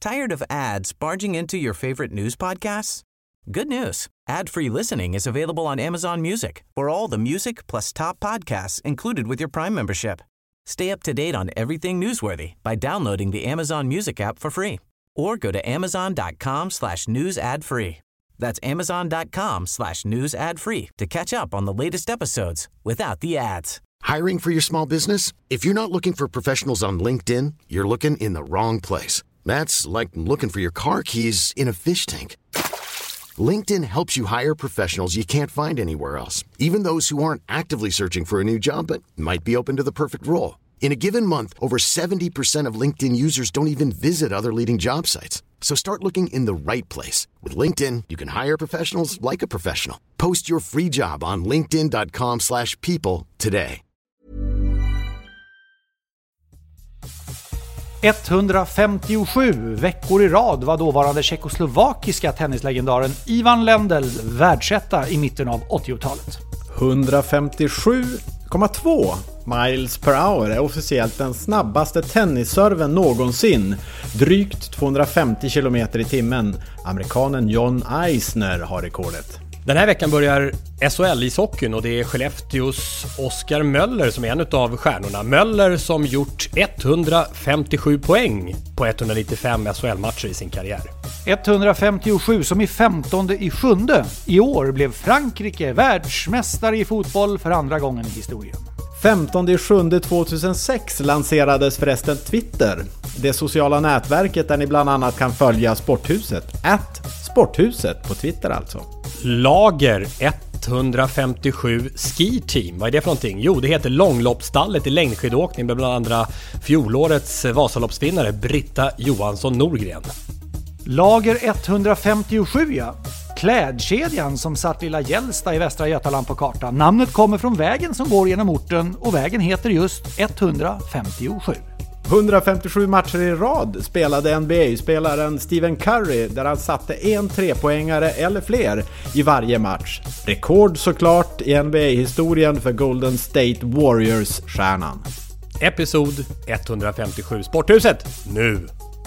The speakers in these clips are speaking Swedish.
Tired of ads barging into your favorite news podcasts? Good news. Ad-free listening is available on Amazon Music for all the music plus top podcasts included with your Prime membership. Stay up to date on everything newsworthy by downloading the Amazon Music app for free or go to amazon.com/news ad free. That's amazon.com/news ad free to catch up on the latest episodes without the ads. Hiring for your small business? If you're not looking for professionals on LinkedIn, you're looking in the wrong place. That's like looking for your car keys in a fish tank. LinkedIn helps you hire professionals you can't find anywhere else, even those who aren't actively searching for a new job but might be open to the perfect role. In a given month, over 70% of LinkedIn users don't even visit other leading job sites. So start looking in the right place. With LinkedIn, you can hire professionals like a professional. Post your free job on linkedin.com/people today. 157 veckor i rad var dåvarande tjeckoslovakiska tennislegendaren Ivan Lendl världsetta i mitten av 80-talet. 157,2 miles per hour är officiellt den snabbaste tennisserven någonsin. Drygt 250 km i timmen. Amerikanen John Isner har rekordet. Den här veckan börjar SHL-ishockeyn och det är Skellefteås Oskar Möller som är en av stjärnorna. Möller som gjort 157 poäng på 195 SHL-matcher i sin karriär. 157 som i 15:e i år blev Frankrike världsmästare i fotboll för andra gången i historien. 15/7/2006 lanserades förresten Twitter, det sociala nätverket där ni bland annat kan följa Sporthuset, @Sporthuset på Twitter alltså. Lager 157 Ski Team, vad är det för någonting? Jo, det heter långloppsstallet i längdskidåkning med bland andra fjolårets Vasaloppsvinnare Britta Johansson Norgren. Lager 157, ja. Klädkedjan som satt lilla Gällsta i Västra Götaland på kartan. Namnet kommer från vägen som går genom orten och vägen heter just 157. 157 matcher i rad spelade NBA-spelaren Stephen Curry där han satte en trepoängare eller fler i varje match. Rekord såklart i NBA-historien för Golden State Warriors-stjärnan. Episod 157 Sporthuset, nu!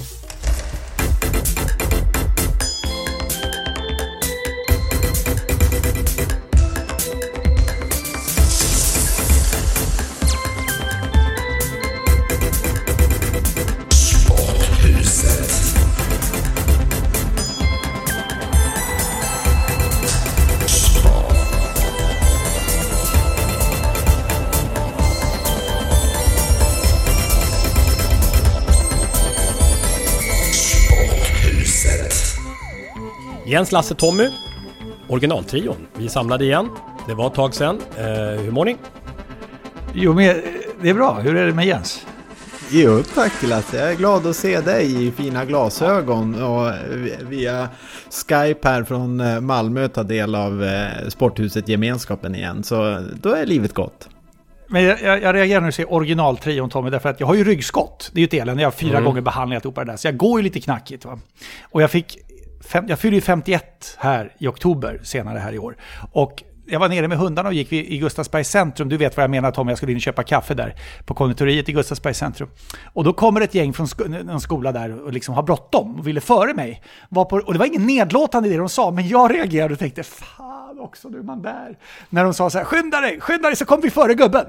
Jens, Lasse, Tommy, originaltrion. Vi samlade igen. Det var ett tag sedan. Hur mår ni? Jo, men det är bra. Hur är det med Jens? Jo, tack Lasse. Jag är glad att se dig i fina glasögon och via Skype här från Malmö ta del av Sporthuset gemenskapen igen. Så då är livet gott. Men jag reagerar när du säger originaltrion, Tommy, därför att jag har ju ryggskott. Det är ju ett elände. Jag har 4 gånger behandlat upp det där. Så jag går ju lite knackigt, va? Och jag fyllde ju 51 här i oktober senare här i år. Och jag var nere med hundarna och gick i Gustavsbergs centrum. Du vet vad jag menar, Tom. Jag skulle in och köpa kaffe där på konditoriet i Gustavsbergs centrum. Och då kommer ett gäng från en skola där och liksom har bråttom och ville före mig. Och det var ingen nedlåtande det de sa, men jag reagerade och tänkte, fan också, nu är man där. När de sa så här, skynda dig så kom vi före gubben.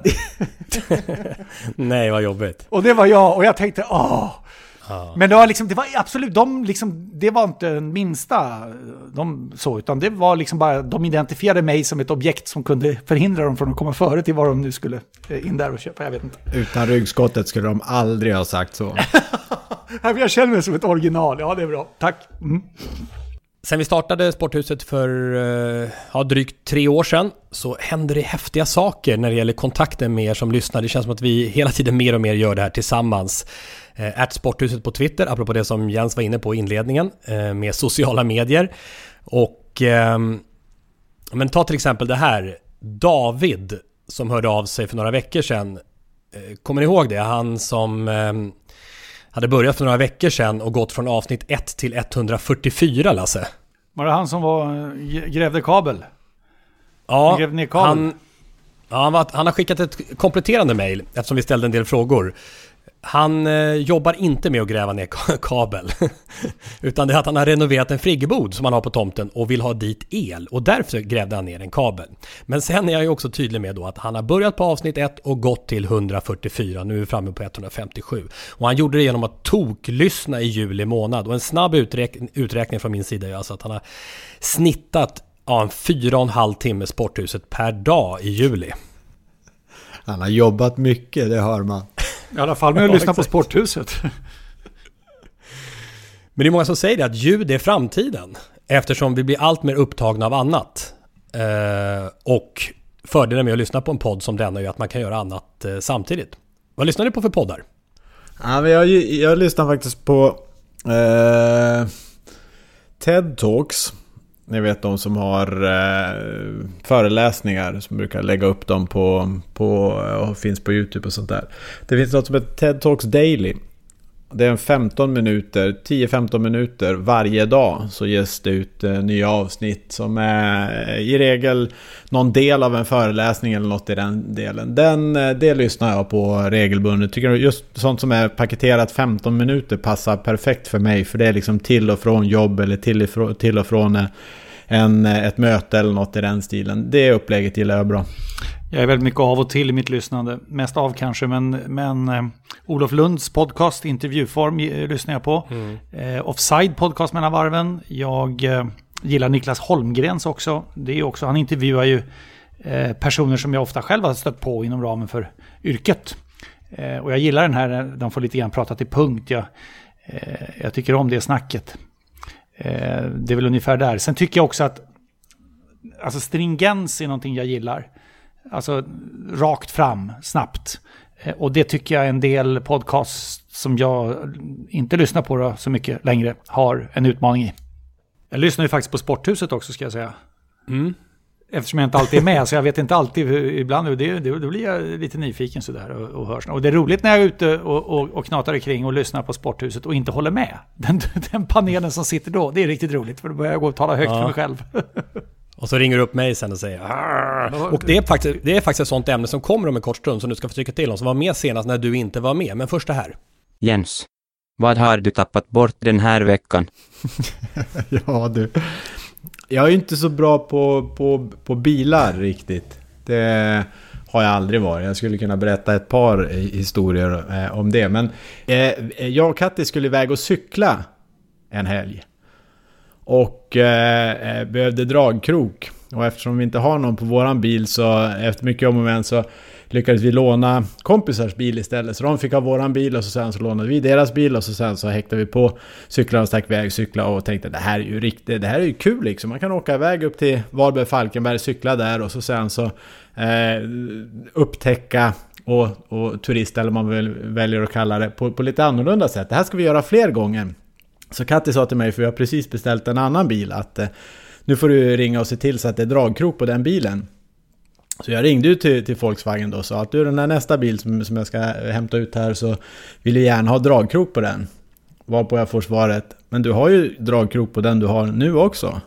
Nej, vad jobbigt. Och det var jag, och jag tänkte, Men det var absolut, det var inte den minsta utan det var liksom bara, de identifierade mig som ett objekt som kunde förhindra dem från att komma före till vad de nu skulle in där och köpa, jag vet inte. Utan ryggskottet skulle de aldrig ha sagt så. Jag känner mig som ett original, ja det är bra, tack. Sen vi startade Sporthuset för drygt 3 år sedan så händer det häftiga saker när det gäller kontakten med er som lyssnar. Det känns som att vi hela tiden mer och mer gör det här tillsammans. @Sporthuset på Twitter, apropå det som Jens var inne på i inledningen med sociala medier. Och men ta till exempel det här, David som hörde av sig för några veckor sedan. Kommer ni ihåg det? Han som hade börjat för några veckor sedan och gått från avsnitt 1 till 144, Lasse. Var det han som grävde kabel? Ja, grävde ner kabel. Han har skickat ett kompletterande mejl eftersom vi ställde en del frågor. Han jobbar inte med att gräva ner kabel. Utan det är att han har renoverat en friggebod som han har på tomten och vill ha dit el. Och därför grävde han ner en kabel. Men sen är jag ju också tydlig med då att han har börjat på avsnitt 1 och gått till 144. Nu är vi framme på 157. Och han gjorde det genom att toklyssna i juli månad. Och en snabb uträkning från min sida är alltså att han har snittat en 4,5 timme Sporthuset per dag i juli. Han har jobbat mycket, det hör man. I alla fall med att lyssna på Sporthuset. Men det är många som säger det, att ljud är framtiden. Eftersom vi blir allt mer upptagna av annat. Och fördelen med att lyssna på en podd som denna är att man kan göra annat samtidigt. Vad lyssnar ni på för poddar? Ja, men jag lyssnar faktiskt på TED Talks. Ni vet de som har föreläsningar som brukar lägga upp dem på och finns på YouTube och sånt där. Det finns något som heter TED Talks Daily. Det är en 10-15 minuter varje dag så ges det ut nya avsnitt som är i regel någon del av en föreläsning eller något i den delen. Det lyssnar jag på regelbundet. Tycker just sånt som är paketerat 15 minuter passar perfekt för mig, för det är liksom till och från jobb eller till och från ett möte eller något i den stilen. Det upplägget gillar jag bra. Jag är väldigt mycket av och till i mitt lyssnande. Mest av kanske, men Olof Lunds podcast, intervjuform, lyssnar jag på. Offside podcast mellan varven. Jag gillar Niklas Holmgrens också. Det är också, han intervjuar ju personer som jag ofta själv har stött på inom ramen för yrket. Och jag gillar den här, de får lite grann prata till punkt. Jag tycker om det snacket. Det är väl ungefär där. Sen tycker jag också att alltså stringens är någonting jag gillar. Alltså rakt fram, snabbt. Och det tycker jag en del podcast som jag inte lyssnar på då, så mycket längre har en utmaning i. Jag lyssnar ju faktiskt på Sporthuset också, ska jag säga. Eftersom jag inte alltid är med, så jag vet inte alltid ibland. Då blir jag lite nyfiken sådär och hörs. Och det är roligt när jag är ute och knatar omkring och lyssnar på Sporthuset och inte håller med. Den panelen som sitter då, det är riktigt roligt, för då börjar jag gå och tala högt för mig själv. Och så ringer du upp mig sen och säger och det är faktiskt ett sånt ämne som kommer om en kort stund som du ska få tycka till om, som var med senast när du inte var med. Men först det här. Jens, vad har du tappat bort den här veckan? Ja du, jag är inte så bra på bilar riktigt. Det har jag aldrig varit. Jag skulle kunna berätta ett par historier om det. Men jag och Katti skulle iväg och cykla en helg. Och behövde dragkrok. Och eftersom vi inte har någon på våran bil, så efter mycket om och men så lyckades vi låna kompisars bil istället. Så de fick ha våran bil och sen så lånade vi deras bil. Och sen så häktade vi på cyklar och stack iväg, cykla och tänkte det här är ju kul liksom. Man kan åka iväg upp till Varberg-Falkenberg, cykla där och så sen så upptäcka och turista, eller man väljer att kalla det, på lite annorlunda sätt. Det här ska vi göra fler gånger. Så Katti sa till mig, för jag har precis beställt en annan bil, att nu får du ringa och se till så att det är dragkrok på den bilen. Så jag ringde ut till Volkswagen då och sa att du, den här nästa bil som jag ska hämta ut här, så vill jag gärna ha dragkrok på den. Varpå jag får svaret, men du har ju dragkrok på den du har nu också.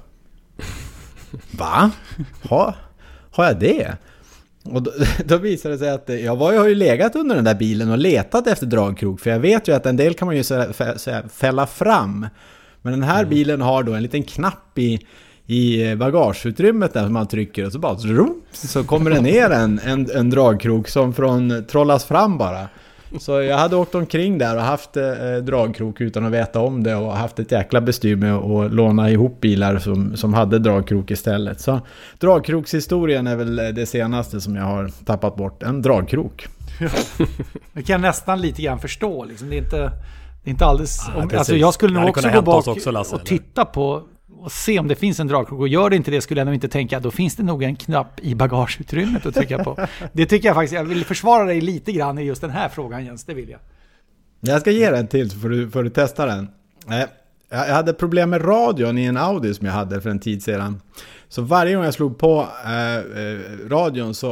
Va? Har jag det? Och då visade det sig att jag har ju legat under den där bilen och letat efter dragkrok. För jag vet ju att en del kan man ju fälla fram. Men den här bilen har då en liten knapp i bagageutrymmet där som man trycker. Och så bara så kommer det ner en dragkrok som från trollas fram bara. Så jag hade åkt omkring där och haft dragkrok utan att veta om det. Och haft ett jäkla bestyr med att låna ihop bilar som hade dragkrok istället. Så dragkrokshistorien är väl det senaste som jag har tappat bort. En dragkrok. Det kan jag nästan lite grann förstå. Liksom. Det är inte alldeles... Ja, alltså jag skulle nog också gå bak Lasse, och titta på och se om det finns en dragkrok. Och gör det inte det, skulle jag nog inte tänka, då finns det nog en knapp i bagageutrymmet att trycka på. Det tycker jag faktiskt, jag vill försvara dig lite grann i just den här frågan, Jens, det vill jag. Jag ska ge den till så får du testa den. Jag hade problem med radion i en Audi som jag hade för en tid sedan. Så varje gång jag slog på radion så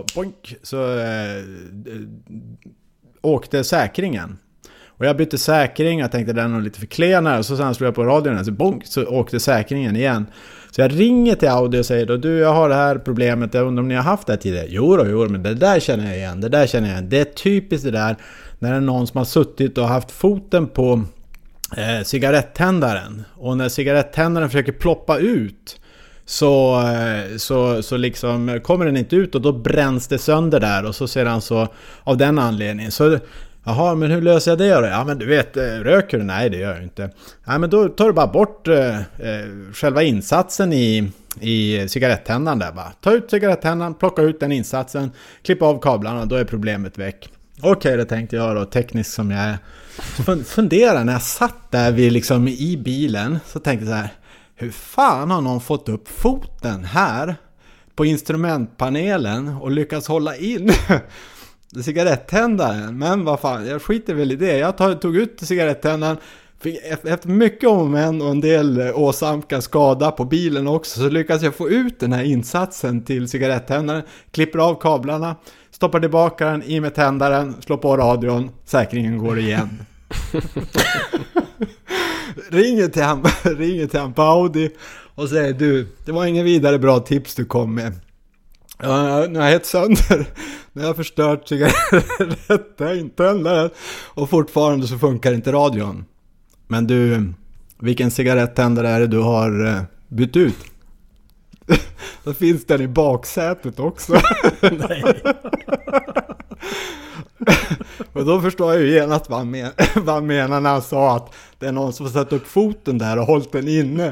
åkte säkringen. Och jag bytte säkring, jag tänkte den var lite för klenare, och så sen slog jag på radion så åkte säkringen igen. Så jag ringer till Audi och säger då, du, jag har det här problemet, jag undrar om ni har haft det tidigare. Jo, men det där känner jag igen, det är typiskt det där när det är någon som har suttit och haft foten på cigarettändaren. Och när cigarettändaren försöker ploppa ut så liksom kommer den inte ut och då bränns det sönder där. Och så sedan så av den anledningen så... Jaha, men hur löser jag det då? Ja, men du vet, röker du? Nej, det gör jag inte. Nej, men då tar du bara bort själva insatsen i cigarettändaren där. Bara. Ta ut cigarettändaren, plocka ut den insatsen, klippa av kablarna, då är problemet väck. Okej, det tänkte jag då, tekniskt som jag är. Fundera när jag satt där liksom i bilen, så tänkte jag så här, hur fan har någon fått upp foten här på instrumentpanelen och lyckats hålla in cigarettändaren? Men vad fan, jag skiter väl i det. Jag tog ut cigarettändaren, efter mycket om och en del åsamka skada på bilen också, så lyckas jag få ut den här insatsen till cigarettändaren, klipper av kablarna, stoppar tillbaka den i med tändaren, slår på radion, säkringen går igen. ringer till han på Audi och säger, du, det var ingen vidare bra tips du kom med. Nu har jag helt sönder. Nu har jag förstört cigarettändaren och fortfarande så funkar inte radion. Men du, vilken cigarettändare är det du har bytt ut? Då finns den i baksätet också. Nej. Och då förstår jag ju genast vad han menar när han sa att det är någon som har satt upp foten där och hållit den inne.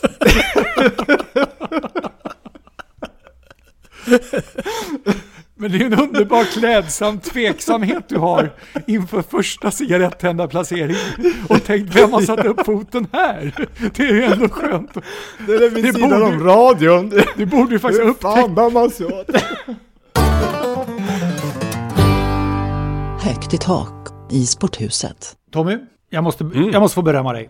Men det är en underbar klädsam tveksamhet du har inför första cigarettändarplacering och tänkt, vem har satt upp foten här? Det är ju ändå skönt. Det är vid sidan om radion. Det borde ju faktiskt upptäcka. Högt i tak i sporthuset. Tommy, jag måste få berömma dig.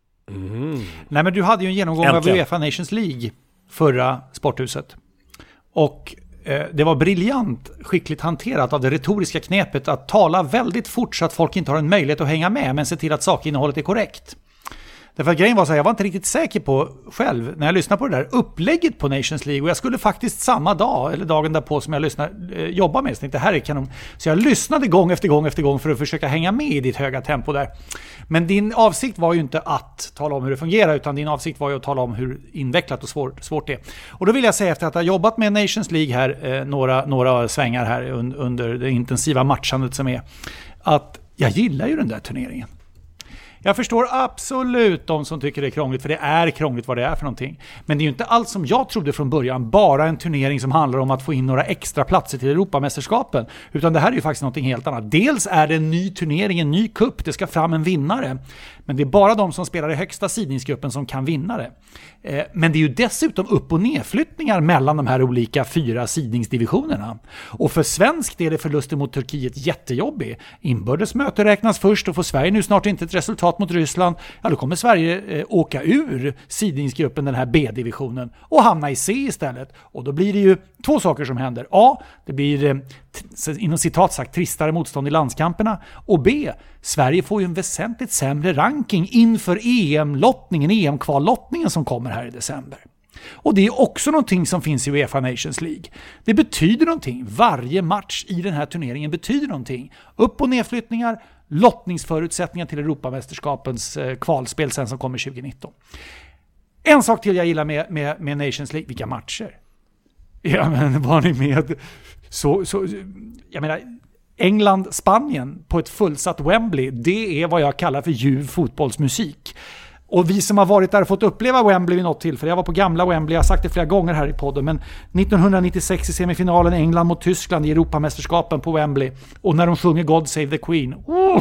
Nej, men du hade ju en genomgång av UEFA Nations League förra sporthuset. Och det var briljant skickligt hanterat av det retoriska knepet att tala väldigt fort så att folk inte har en möjlighet att hänga med, men se till att sakinnehållet är korrekt. Därför att grejen var så här, jag var inte riktigt säker på själv när jag lyssnade på det där upplägget på Nations League, och jag skulle faktiskt samma dag eller dagen därpå som jag jobba med, så tänkte här är kanon. Så jag lyssnade gång efter gång för att försöka hänga med i ditt höga tempo där. Men din avsikt var ju inte att tala om hur det fungerar, utan din avsikt var ju att tala om hur invecklat och svårt det är. Och då vill jag säga, efter att ha jobbat med Nations League här några svängar här under det intensiva matchandet som är, att jag gillar ju den där turneringen. Jag förstår absolut de som tycker det är krångligt, för det är krångligt vad det är för någonting. Men det är ju inte alls som jag trodde från början, bara en turnering som handlar om att få in några extra platser till Europamästerskapen. Utan det här är ju faktiskt någonting helt annat. Dels är det en ny turnering, en ny kupp, det ska fram en vinnare. Men det är bara de som spelar i högsta sidningsgruppen som kan vinna det. Men det är ju dessutom upp- och nedflyttningar mellan de här olika 4 sidningsdivisionerna. Och för svensk del är förlusten mot Turkiet jättejobbig. Inbördesmöte räknas först, och får Sverige nu snart inte ett resultat mot Ryssland, ja då kommer Sverige åka ur sidningsgruppen, den här B-divisionen, och hamna i C istället. Och då blir det ju 2 saker som händer. A, det blir inom citat sagt tristare motstånd i landskamperna, och B, Sverige får ju en väsentligt sämre ranking inför EM-lottningen, EM-kvallottningen som kommer här i december. Och det är också någonting som finns i UEFA Nations League. Det betyder någonting. Varje match i den här turneringen betyder någonting. Upp- och nedflyttningar, lottningsförutsättningar till Europamästerskapens kvalspel sen som kommer 2019. En sak till jag gillar med Nations League, vilka matcher. Ja, men var ni med? Så jag menar, England-Spanien på ett fullsatt Wembley, det är vad jag kallar för ljuv fotbollsmusik. Och vi som har varit där och fått uppleva Wembley vid något tillfälle, jag var på gamla Wembley, jag har sagt det flera gånger här i podden, men 1996 i semifinalen England mot Tyskland i Europamästerskapen på Wembley, och när de sjunger God Save the Queen,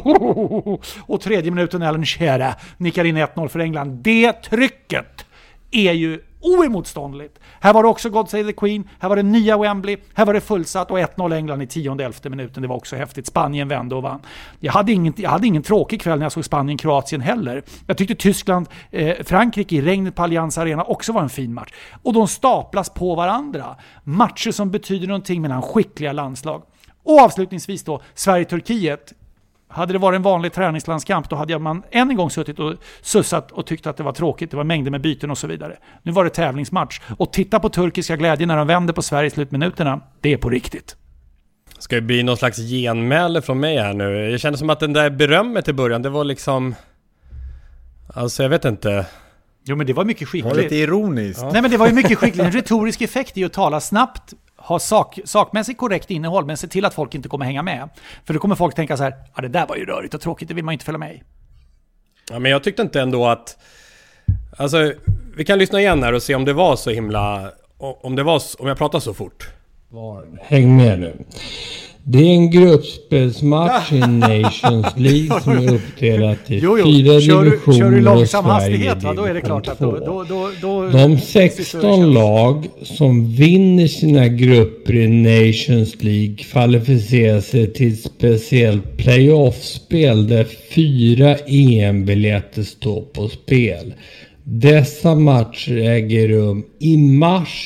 och 3:e minuten Alan Shearer nickar in 1-0 för England, det trycket är ju oemotståndligt. Här var det också God Save the Queen, här var det nya Wembley, här var det fullsatt, och 1-0 England i 10:e minuten. Det var också häftigt. Spanien vände och vann. Jag hade ingen tråkig kväll när jag såg Spanien-Kroatien heller. Jag tyckte Tyskland-Frankrike i regnet på Allianz Arena också var en fin match. Och de staplas på varandra. Matcher som betyder någonting mellan skickliga landslag. Och avslutningsvis då, Sverige-Turkiet. Hade det varit en vanlig träningslandskamp, då hade man än en gång suttit och sussat och tyckt att det var tråkigt. Det var mängder med byten och så vidare. Nu var det tävlingsmatch. Och titta på turkiska glädje när de vänder på Sverige i slutminuterna. Det är på riktigt. Ska det bli någon slags genmäle från mig här nu? Jag känner som att den där berömmet i början, det var liksom... Alltså jag vet inte. Jo, men det var mycket skickligt. Det var lite ironiskt. Ja. Nej, men det var ju mycket skickligt. En retorisk effekt i att tala snabbt, ha sakmässigt korrekt innehåll, men se till att folk inte kommer hänga med. För då kommer folk tänka så här, ja, det där var ju rörigt och tråkigt, det vill man inte följa med i. Ja, men jag tyckte inte ändå att... Alltså, vi kan lyssna igen här och se om det var så himla... Om jag pratar så fort. Häng med nu. Det är en gruppspelsmatch i Nations League som är uppdelat i 4 divisioner. Kör du långsam hastighet, va? Då är det klart att då de 16 lag som vinner sina grupper i Nations League kvalificerar sig till ett speciellt playoff-spel där 4 EM-biljetter står på spel. Dessa matcher äger rum i mars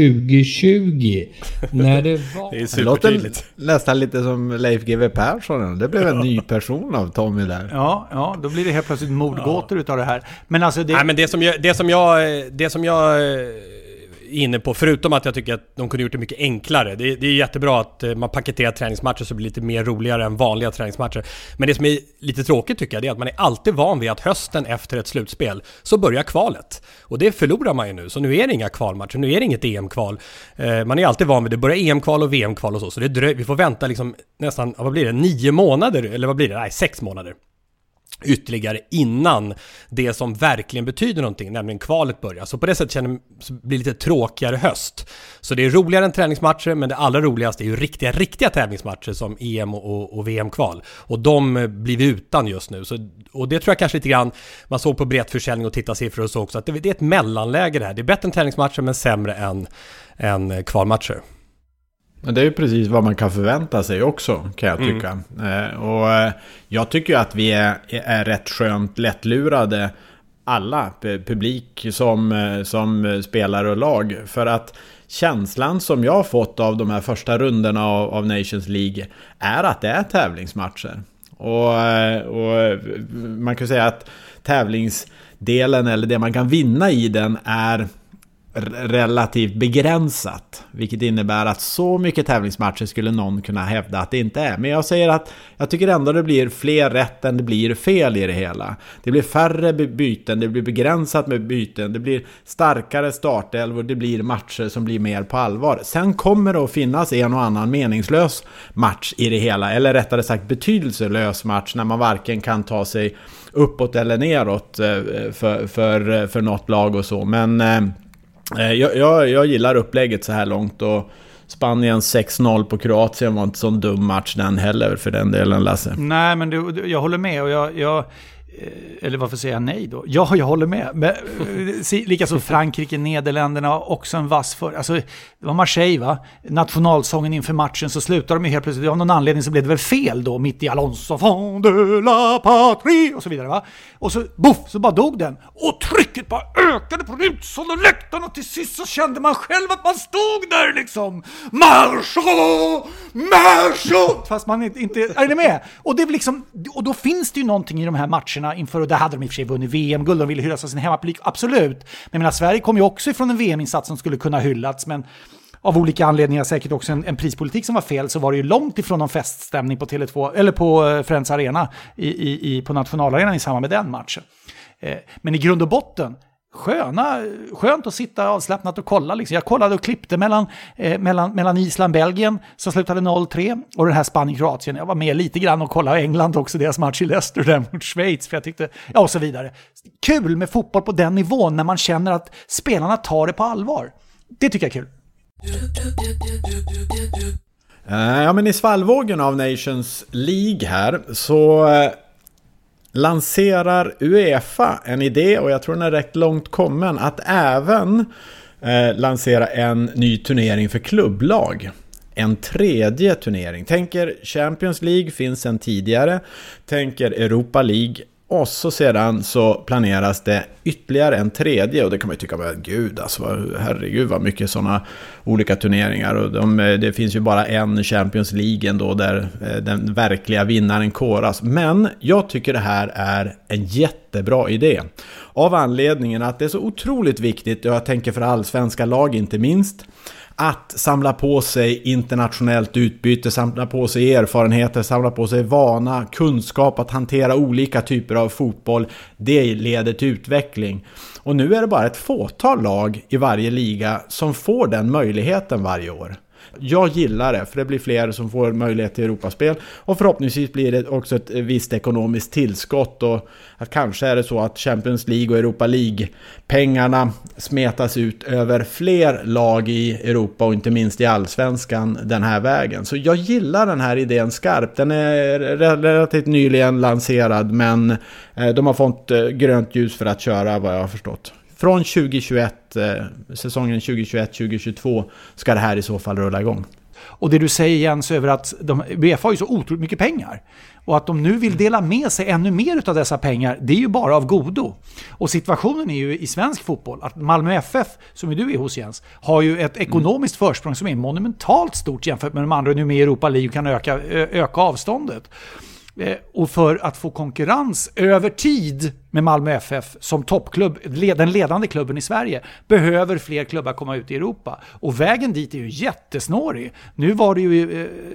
2020. När det var... Det är supertydligt. Nästan lite som Leif GW Persson. Det blev en ny person av Tommy där. Ja, då blir det helt plötsligt mordgåtor utav det här. Men alltså Nej, men det som jag inne på, förutom att jag tycker att de kunde gjort det mycket enklare. Det är jättebra att man paketerar träningsmatcher så det blir lite mer roligare än vanliga träningsmatcher. Men det som är lite tråkigt tycker jag, det är att man är alltid van vid att hösten efter ett slutspel så börjar kvalet. Och det förlorar man ju nu. Så nu är det inga kvalmatcher, nu är det inget EM-kval. Man är alltid van vid det. Börjar EM-kval och VM-kval och så. Så vi får vänta liksom nästan, vad blir det, 9 månader? Eller vad blir det? Nej, 6 månader. Ytterligare innan det som verkligen betyder någonting, nämligen kvalet börjar. Så på det sättet blir det lite tråkigare höst. Så det är roligare än träningsmatcher, men det allra roligaste är ju riktiga tävlingsmatcher som EM och VM-kval. Och de blir vi utan just nu. Och det tror jag kanske lite grann man såg på biljettförsäljning och tittarsiffror och så också, att det är ett mellanläge det här. Det är bättre än träningsmatcher men sämre än kvalmatcher. Men det är ju precis vad man kan förvänta sig också, kan jag tycka. Och jag tycker ju att vi är rätt skönt lättlurade alla, publik som spelare och lag. För att känslan som jag har fått av de här första rundorna av Nations League är att det är tävlingsmatcher. Och man kan säga att tävlingsdelen, eller det man kan vinna i den, är relativt begränsat, vilket innebär att så mycket tävlingsmatcher skulle någon kunna hävda att det inte är. Men jag säger att jag tycker ändå det blir fler rätt än det blir fel i det hela. Det blir färre byten, det blir begränsat med byten, det blir starkare startelvor, det blir matcher som blir mer på allvar. Sen kommer det att finnas en och annan meningslös match i det hela, eller rättare sagt betydelselös match när man varken kan ta sig uppåt eller neråt för något lag och så. Men jag gillar upplägget så här långt, och Spaniens 6-0 på Kroatien var inte sån dum match den heller för den delen, Lasse. Nej, men jag håller med, och jag eller varför säger jag nej då? Ja, jag håller med. Men, likaså Frankrike, Nederländerna också en vass för. Alltså, det var Marseille, va? Nationalsången inför matchen, så slutar de ju helt plötsligt. Av någon anledning så blev det väl fel då, mitt i Alonso Fond de la Patrie och så vidare, va? Och så, boff, så bara dog den. Och trycket bara ökade på utsåld och läktaren, och till sist så kände man själv att man stod där liksom. Marcho! Fast man inte är det med. Och det är liksom, och då finns det ju någonting i de här matcherna inför, och där hade de i och för sig vunnit VM-guld, de ville hyllas av sin hemmapublik, absolut. Men jag menar, Sverige kom ju också ifrån en VM-insats som skulle kunna hyllats, men av olika anledningar, säkert också en prispolitik som var fel, så var det ju långt ifrån någon feststämning på Tele2 eller på Friends Arena på nationalarenan i samband med den matchen. Men i grund och botten skönt att sitta avslappnat och kolla liksom. Jag kollade och klippte mellan Island och Belgien som slutade 0-3 och den här Spanien-Kroatien. Jag var med lite grann och kollade England också, deras match i Leicester där mot Schweiz, för jag tyckte, ja, och så vidare. Kul med fotboll på den nivån när man känner att spelarna tar det på allvar. Det tycker jag är kul. Ja, men i svallvågen av Nations League här så lanserar UEFA en idé, och jag tror den är rätt långt kommen, att även lansera en ny turnering för klubblag. En tredje turnering. Tänker Champions League finns en tidigare. Tänker Europa League. Och så sedan så planeras det ytterligare en tredje, och det kan man ju tycka, gud alltså, herregud vad mycket sådana olika turneringar, och det finns ju bara en Champions League ändå där den verkliga vinnaren koras. Men jag tycker det här är en jättebra idé, av anledningen att det är så otroligt viktigt, och jag tänker för allsvenska lag inte minst, att samla på sig internationellt utbyte, samla på sig erfarenheter, samla på sig vana, kunskap att hantera olika typer av fotboll. Det leder till utveckling. Och nu är det bara ett fåtal lag i varje liga som får den möjligheten varje år. Jag gillar det, för det blir fler som får möjlighet till Europaspel, och förhoppningsvis blir det också ett visst ekonomiskt tillskott, och att kanske är det så att Champions League och Europa League pengarna smetas ut över fler lag i Europa och inte minst i Allsvenskan den här vägen. Så jag gillar den här idén skarpt. Den är relativt nyligen lanserad, men de har fått grönt ljus för att köra, vad jag har förstått. Från 2021, säsongen 2021-2022 ska det här i så fall rulla igång. Och det du säger, Jens, över att UEFA har ju så otroligt mycket pengar. Och att de nu vill dela med sig ännu mer av dessa pengar, det är ju bara av godo. Och situationen är ju i svensk fotboll att Malmö FF, som ju du är hos, Jens, har ju ett ekonomiskt försprång som är monumentalt stort jämfört med de andra nu med Europa League, kan öka avståndet. Och för att få konkurrens över tid med Malmö FF som toppklubb, den ledande klubben i Sverige, behöver fler klubbar komma ut i Europa. Och vägen dit är ju jättesnårig. Nu var det ju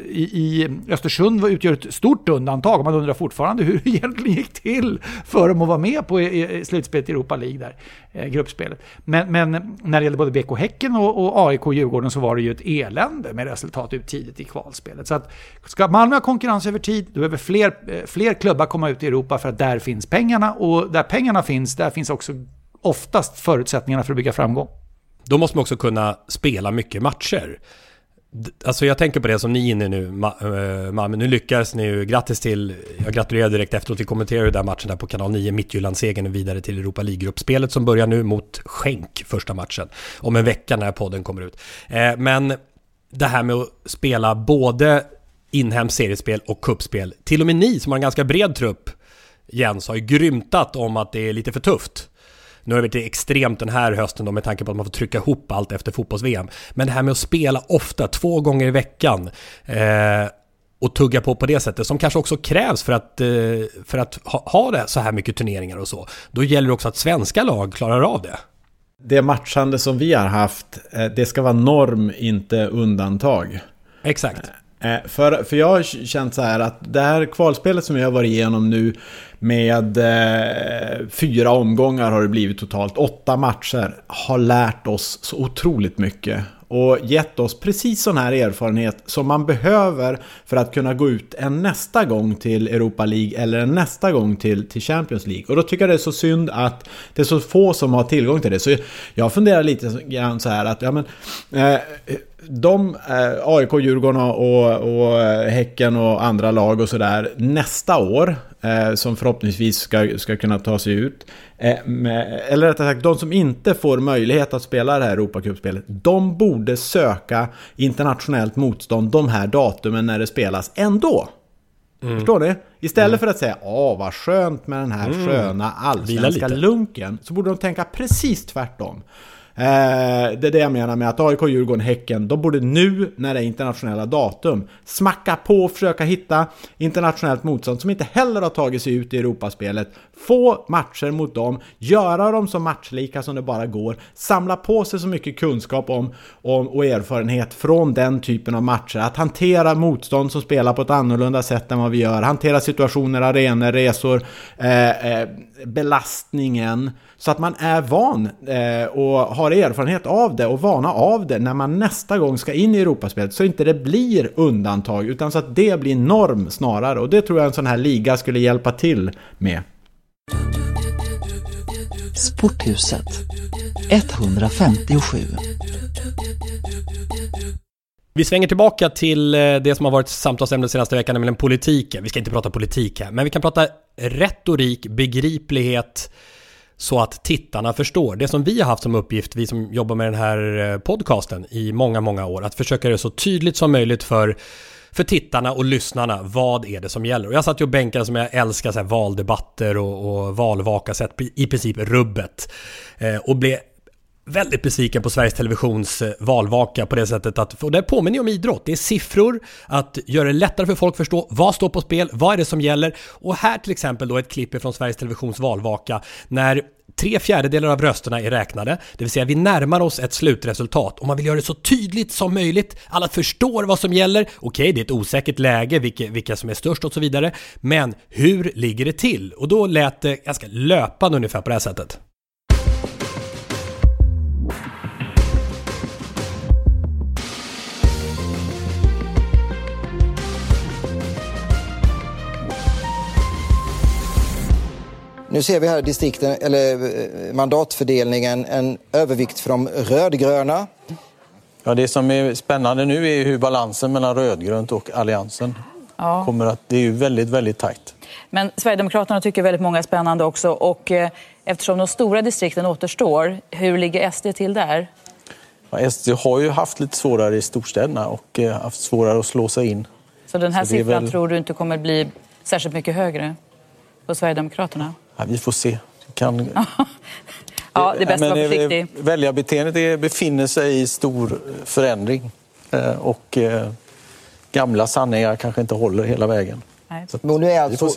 i Östersund utgör ett stort undantag. Man undrar fortfarande hur det egentligen gick till för dem att vara med på slutspelet i Europa League där, gruppspelet. Men när det gäller både BK Häcken och AIK Djurgården så var det ju ett elände med resultat ut tidigt i kvalspelet. Så att ska Malmö ha konkurrens över tid, då behöver fler klubbar komma ut i Europa, för att där finns pengarna, och där pengarna finns, där finns också oftast förutsättningarna för att bygga framgång. Då måste man också kunna spela mycket matcher. Alltså jag tänker på det som ni är inne nu, Malmö. Nu lyckas ni ju, grattis till, jag gratulerar direkt efteråt, vi kommenterar ju den matchen där på kanal 9, Midtjyllandsegern och vidare till Europa League-gruppspelet som börjar nu mot Schenk, första matchen, om en vecka när podden kommer ut. Men det här med att spela både inhemskt seriespel och kuppspel, till och med ni som har en ganska bred trupp, Jens, har ju grymtat om att det är lite för tufft. Nu har det varit extremt den här hösten då, med tanke på att man får trycka ihop allt efter fotbolls-VM. Men det här med att spela ofta, 2 gånger i veckan, och tugga på det sättet som kanske också krävs för att ha det så här mycket turneringar och så. Då gäller det också att svenska lag klarar av det. Det matchande som vi har haft, det ska vara norm, inte undantag. Exakt. För jag har känt så här att det här kvalspelet som jag har varit igenom nu med 4 omgångar har det blivit totalt 8 matcher, har lärt oss så otroligt mycket och gett oss precis sån här erfarenhet som man behöver för att kunna gå ut en nästa gång till Europa League eller en nästa gång till Champions League. Och då tycker jag det är så synd att det är så få som har tillgång till det. Så jag funderar lite grann så här att AIK, Djurgården och Häcken och andra lag och sådär nästa år, som förhoppningsvis ska kunna ta sig ut, eller rättare sagt de som inte får möjlighet att spela det här Europacupspelet, de borde söka internationellt motstånd de här datumen när det spelas ändå. Förstår ni? Istället för att säga vad skönt med den här sköna allsvenska lunken, så borde de tänka precis tvärtom. Det är det jag menar med att AIK, Djurgården, Häcken, de borde nu när det är internationella datum smacka på och försöka hitta internationellt motstånd som inte heller har tagit sig ut i Europaspelet, få matcher mot dem, göra dem så matchlika som det bara går, samla på sig så mycket kunskap om och erfarenhet från den typen av matcher, att hantera motstånd som spelar på ett annorlunda sätt än vad vi gör, hantera situationer, arenor, resor, belastningen, så att man är van och har erfarenhet av det och vana av det när man nästa gång ska in i Europaspelet, så inte det blir undantag utan så att det blir norm snarare, och det tror jag en sån här liga skulle hjälpa till med. Sporthuset 157. Vi svänger tillbaka till det som har varit samtalsämnet senaste veckan, nämligen politiken. Vi ska inte prata politik här, men vi kan prata retorik, begriplighet, så att tittarna förstår. Det som vi har haft som uppgift, vi som jobbar med den här podcasten i många, många år, att försöka göra det så tydligt som möjligt för tittarna och lyssnarna, vad är det som gäller. Och jag satt ju och bänkade, som jag älskar, så här valdebatter och valvaka, sett i princip rubbet, och blev väldigt besviken på Sveriges Televisions valvaka på det sättet att, och det påminner om idrott, det är siffror, att göra det lättare för folk att förstå vad står på spel, vad är det som gäller. Och här till exempel då ett klipp från Sveriges Televisions valvaka när 3/4 av rösterna är räknade. Det vill säga vi närmar oss ett slutresultat. Och man vill göra det så tydligt som möjligt. Alla förstår vad som gäller. Okej, det är ett osäkert läge, vilka som är störst och så vidare. Men hur ligger det till? Och då lät det ganska löpande ungefär på det här sättet. Nu ser vi här distrikten, eller mandatfördelningen, en övervikt för de rödgröna. Ja, det som är spännande nu är hur balansen mellan rödgrönt och alliansen kommer att... Det är ju väldigt, väldigt tajt. Men Sverigedemokraterna tycker väldigt många är spännande också. Och eftersom de stora distrikten återstår, hur ligger SD till där? Ja, SD har ju haft lite svårare i storstäderna och haft svårare att slå sig in. Så den här siffran tror du inte kommer bli särskilt mycket högre på Sverigedemokraterna? Ja, vi får se. Ja, det är bäst att vara försiktig. Väljarbeteendet befinner sig i stor förändring. Och gamla sanningar kanske inte håller hela vägen. Men nu är alltså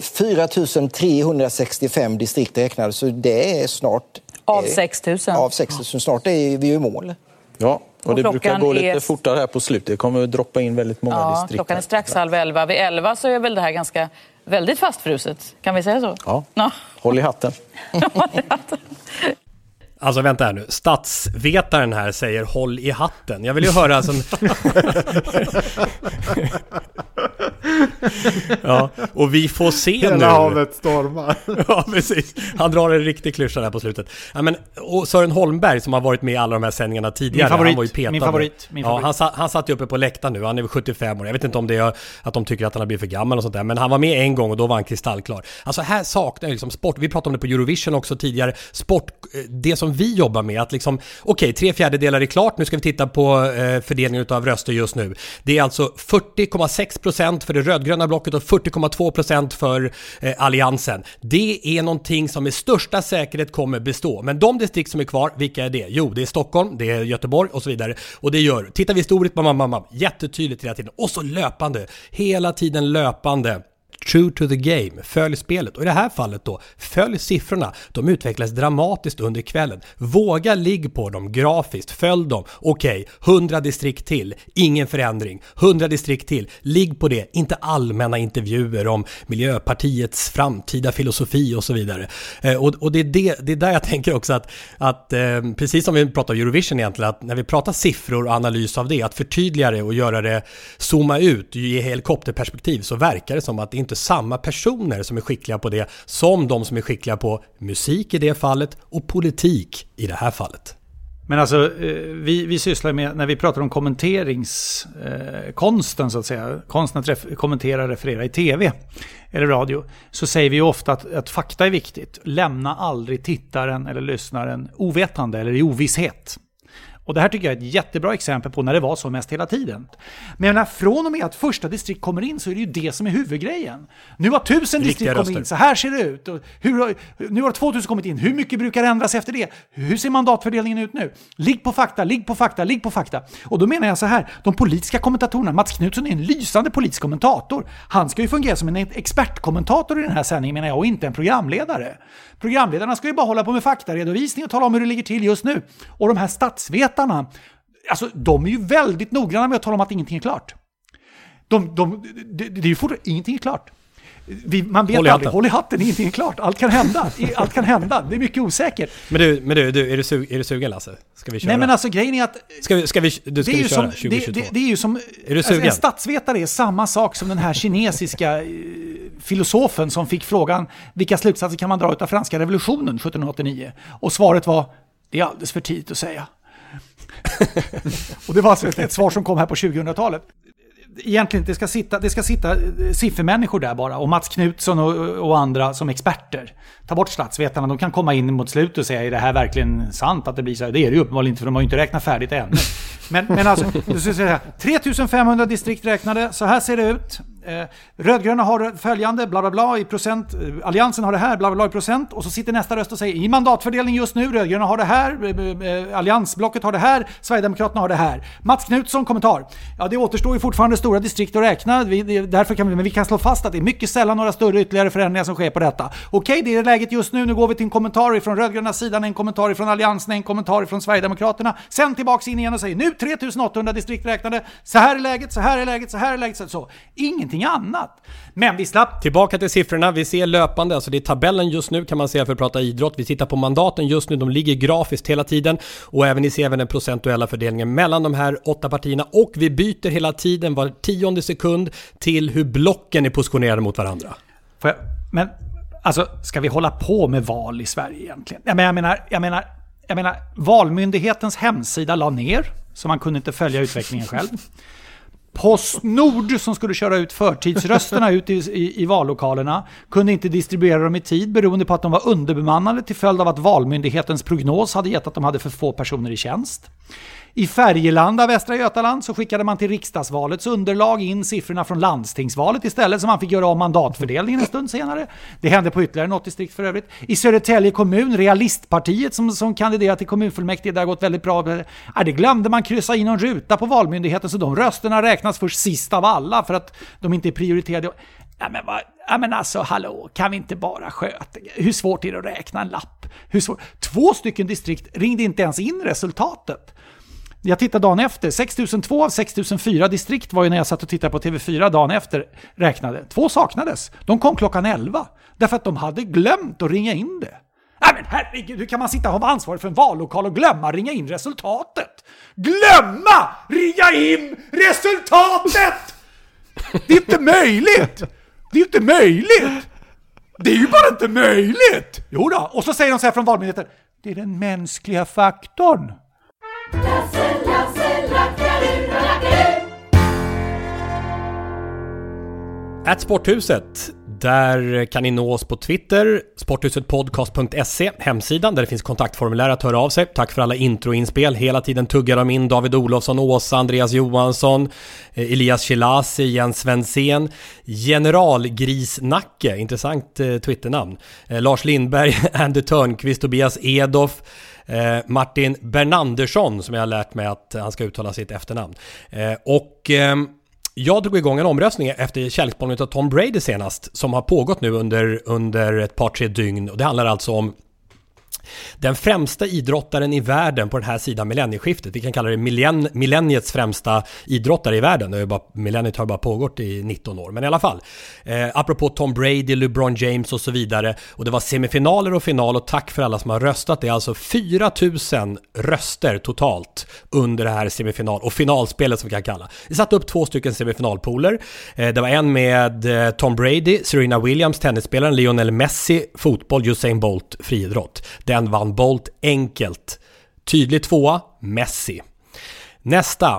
4365 distrikt räknade, så det är snart... Av 6000. Av 6000, snart är vi i mål. Ja, och det brukar gå lite fortare här på slutet. Det kommer att droppa in väldigt många distrikt. Klockan är strax 10:30. Vid 11 så är väl det här ganska väldigt fastfruset. Kan vi säga så? Ja. Håll i hatten. Alltså vänta här nu. Statsvetaren här säger håll i hatten. Jag vill ju höra som... Ja, och vi får se hela nu. Havet stormar. Ja, precis. Han drar en riktig klyscha där på slutet. Ja, men, och Sören Holmberg som har varit med i alla de här sändningarna tidigare. Han var ju petad. Min favorit. Ja, han satt ju uppe på läktaren nu. Han är 75 år. Jag vet inte om det är att de tycker att han har blivit för gammal och sånt där. Men han var med en gång och då var han kristallklar. Alltså här saknar jag liksom sport. Vi pratade om det på Eurovision också tidigare. Sport, det som vi jobbar med. Att liksom, okej, 3/4 är klart. Nu ska vi titta på fördelningen av röster just nu. Det är alltså 40,6% för det rödgröna blocket och 40,2% för alliansen. Det är någonting som med största säkerhet kommer bestå. Men de distrikt som är kvar, vilka är det? Jo, det är Stockholm, det är Göteborg och så vidare. Och det gör, tittar vi historiskt, jättetydligt hela tiden. Och så löpande, hela tiden löpande. True to the game, följ spelet. Och i det här fallet då, följ siffrorna. De utvecklas dramatiskt under kvällen. Våga ligg på dem grafiskt, följ dem. Okej, 100 distrikt till, ingen förändring. 100 distrikt till, ligg på det. Inte allmänna intervjuer om Miljöpartiets framtida filosofi och så vidare. Och det är där jag tänker också att precis som vi pratar om Eurovision egentligen, att när vi pratar siffror och analys av det, att förtydliga det och göra det, zooma ut, ge helikopterperspektiv, så verkar det som att det inte samma personer som är skickliga på det som de som är skickliga på musik i det fallet och politik i det här fallet. Men alltså, vi sysslar med, när vi pratar om kommenteringskonsten så att säga, konsten att kommentera och referera i tv eller radio, så säger vi ju ofta att fakta är viktigt. Lämna aldrig tittaren eller lyssnaren ovetande eller i ovisshet. Och det här tycker jag är ett jättebra exempel på när det var så mest hela tiden. Men när från och med att första distrikt kommer in så är det ju det som är huvudgrejen. Nu har 1000 distrikt kommit in, så här ser det ut. Och nu har 2000 kommit in, hur mycket brukar ändras efter det? Hur ser mandatfördelningen ut nu? Ligg på fakta, ligg på fakta, ligg på fakta. Och då menar jag så här, de politiska kommentatorerna, Mats Knutsson är en lysande politisk kommentator. Han ska ju fungera som en expertkommentator i den här sändningen menar jag, och inte en programledare. Programledarna ska ju bara hålla på med faktaredovisning och tala om hur det ligger till just nu. Och de här statsvetarna, alltså de är ju väldigt noggranna med att tala om att ingenting är klart. Det är ju fortfarande ingenting är klart. Man vet aldrig, håll i hatten, ingenting är klart. Allt kan hända, det är mycket osäkert. Men du är du sugen Lasse? Ska vi köra? Nej men alltså grejen är att ska vi köra 2022? Det är ju som alltså, en statsvetare är samma sak som den här kinesiska filosofen som fick frågan vilka slutsatser kan man dra av franska revolutionen 1789? Och svaret var, det är alldeles för tidigt att säga. Och det var alltså ett svar som kom här på 2000-talet. Egentligen det ska sitta siffermänniskor där bara, och Mats Knutsson och andra som experter. Ta bort statsvetarna, de kan komma in mot slutet och säga, är det här verkligen sant att det blir så här? Det är det ju uppenbarligen inte, för de har ju inte räknat färdigt ännu. Men alltså, 3500 distrikt räknade, så här ser det ut. Rödgröna har följande, bla bla bla i procent. Alliansen har det här, bla bla bla i procent. Och så sitter nästa röst och säger i mandatfördelning just nu, Rödgröna har det här, Alliansblocket har det här, Sverigedemokraterna har det här. Mats Knutsson, kommentar. Ja, det återstår ju fortfarande stora distrikt att räkna. Därför kan vi kan slå fast att det är mycket sällan några större ytterligare förändringar som sker på detta. Okej, det är läget just nu. Nu går vi till en kommentar från rödgröna sidan, en kommentar från Alliansen, en kommentar från Sverigedemokraterna. Sen tillbaks in igen och säger nu 3800 distrikt räknade. Så här är läget, så här är läget, så här är läget. Så. Ingenting annat. Men vi slapp. Tillbaka till siffrorna. Vi ser löpande, alltså det är tabellen just nu kan man säga för att prata idrott. Vi tittar på mandaten just nu. De ligger grafiskt hela tiden. Och även ni ser även den procentuella fördelningen mellan de här 8 partierna. Och vi byter hela tiden var 10:e sekund till hur blocken är positionerade mot varandra. Men alltså, ska vi hålla på med val i Sverige egentligen? Jag menar, Valmyndighetens hemsida la ner, så man kunde inte följa utvecklingen själv. Postnord som skulle köra ut förtidsrösterna ut i vallokalerna kunde inte distribuera dem i tid beroende på att de var underbemannade till följd av att Valmyndighetens prognos hade gett att de hade för få personer i tjänst. I Färgelanda, Västra Götaland, så skickade man till riksdagsvalets underlag in siffrorna från landstingsvalet istället, så man fick göra om mandatfördelningen en stund senare. Det hände på ytterligare något distrikt för övrigt. I Södertälje kommun, Realistpartiet som kandiderat till kommunfullmäktige, där har gått väldigt bra. Det glömde man kryssa in en ruta på Valmyndigheten, så de rösterna räknas först sist av alla för att de inte är prioriterade. Men alltså, hallå, kan vi inte bara sköta? Hur svårt är det att räkna en lapp? 2 stycken distrikt ringde inte ens in resultatet. Jag tittade dagen efter. 6002 av 6004 distrikt var ju när jag satt och tittade på TV4 dagen efter räknade. 2 saknades. De kom klockan 11. Därför att de hade glömt att ringa in det. Nej men herregud, hur kan man sitta och ha ansvar för en vallokal och glömma ringa in resultatet? Glömma ringa in resultatet! Det är inte möjligt! Det är inte möjligt! Det är ju bara inte möjligt! Jo då. Och så säger de så här från Valmyndigheten. Det är den mänskliga faktorn. @sporthuset. Där kan ni nå oss på Twitter, sporthusetpodcast.se, hemsidan där det finns kontaktformulär att höra av sig. Tack för alla introinspel. Hela tiden tuggar de in David Olofsson, Åsa, Andreas Johansson, Elias Chilasi, Jens Svensén, Generalgrisnacke, intressant Twitternamn, Lars Lindberg, Andy Törnqvist, Tobias Edoff, Martin Bernandersson, som jag har lärt mig att han ska uttala sitt efternamn. Jag drog igång en omröstning efter kärleksbollen av Tom Brady senast, som har pågått nu under ett par 3 dygn. Och det handlar alltså om den främsta idrottaren i världen på den här sidan millennieskiftet. Vi kan kalla det millenniets främsta idrottare i världen. Millenniet har bara pågått i 19 år. Men i alla fall, apropå Tom Brady, LeBron James och så vidare. Och det var semifinaler och final, och tack för alla som har röstat. Det är alltså 4000 röster totalt under det här semifinal- och finalspelet som vi kan kalla. Vi satte upp 2 stycken semifinalpooler. Det var en med Tom Brady, Serena Williams, tennisspelaren, Lionel Messi, fotboll, Usain Bolt, friidrott. Den vann Bolt enkelt. Tydlig 2, Messi. Nästa.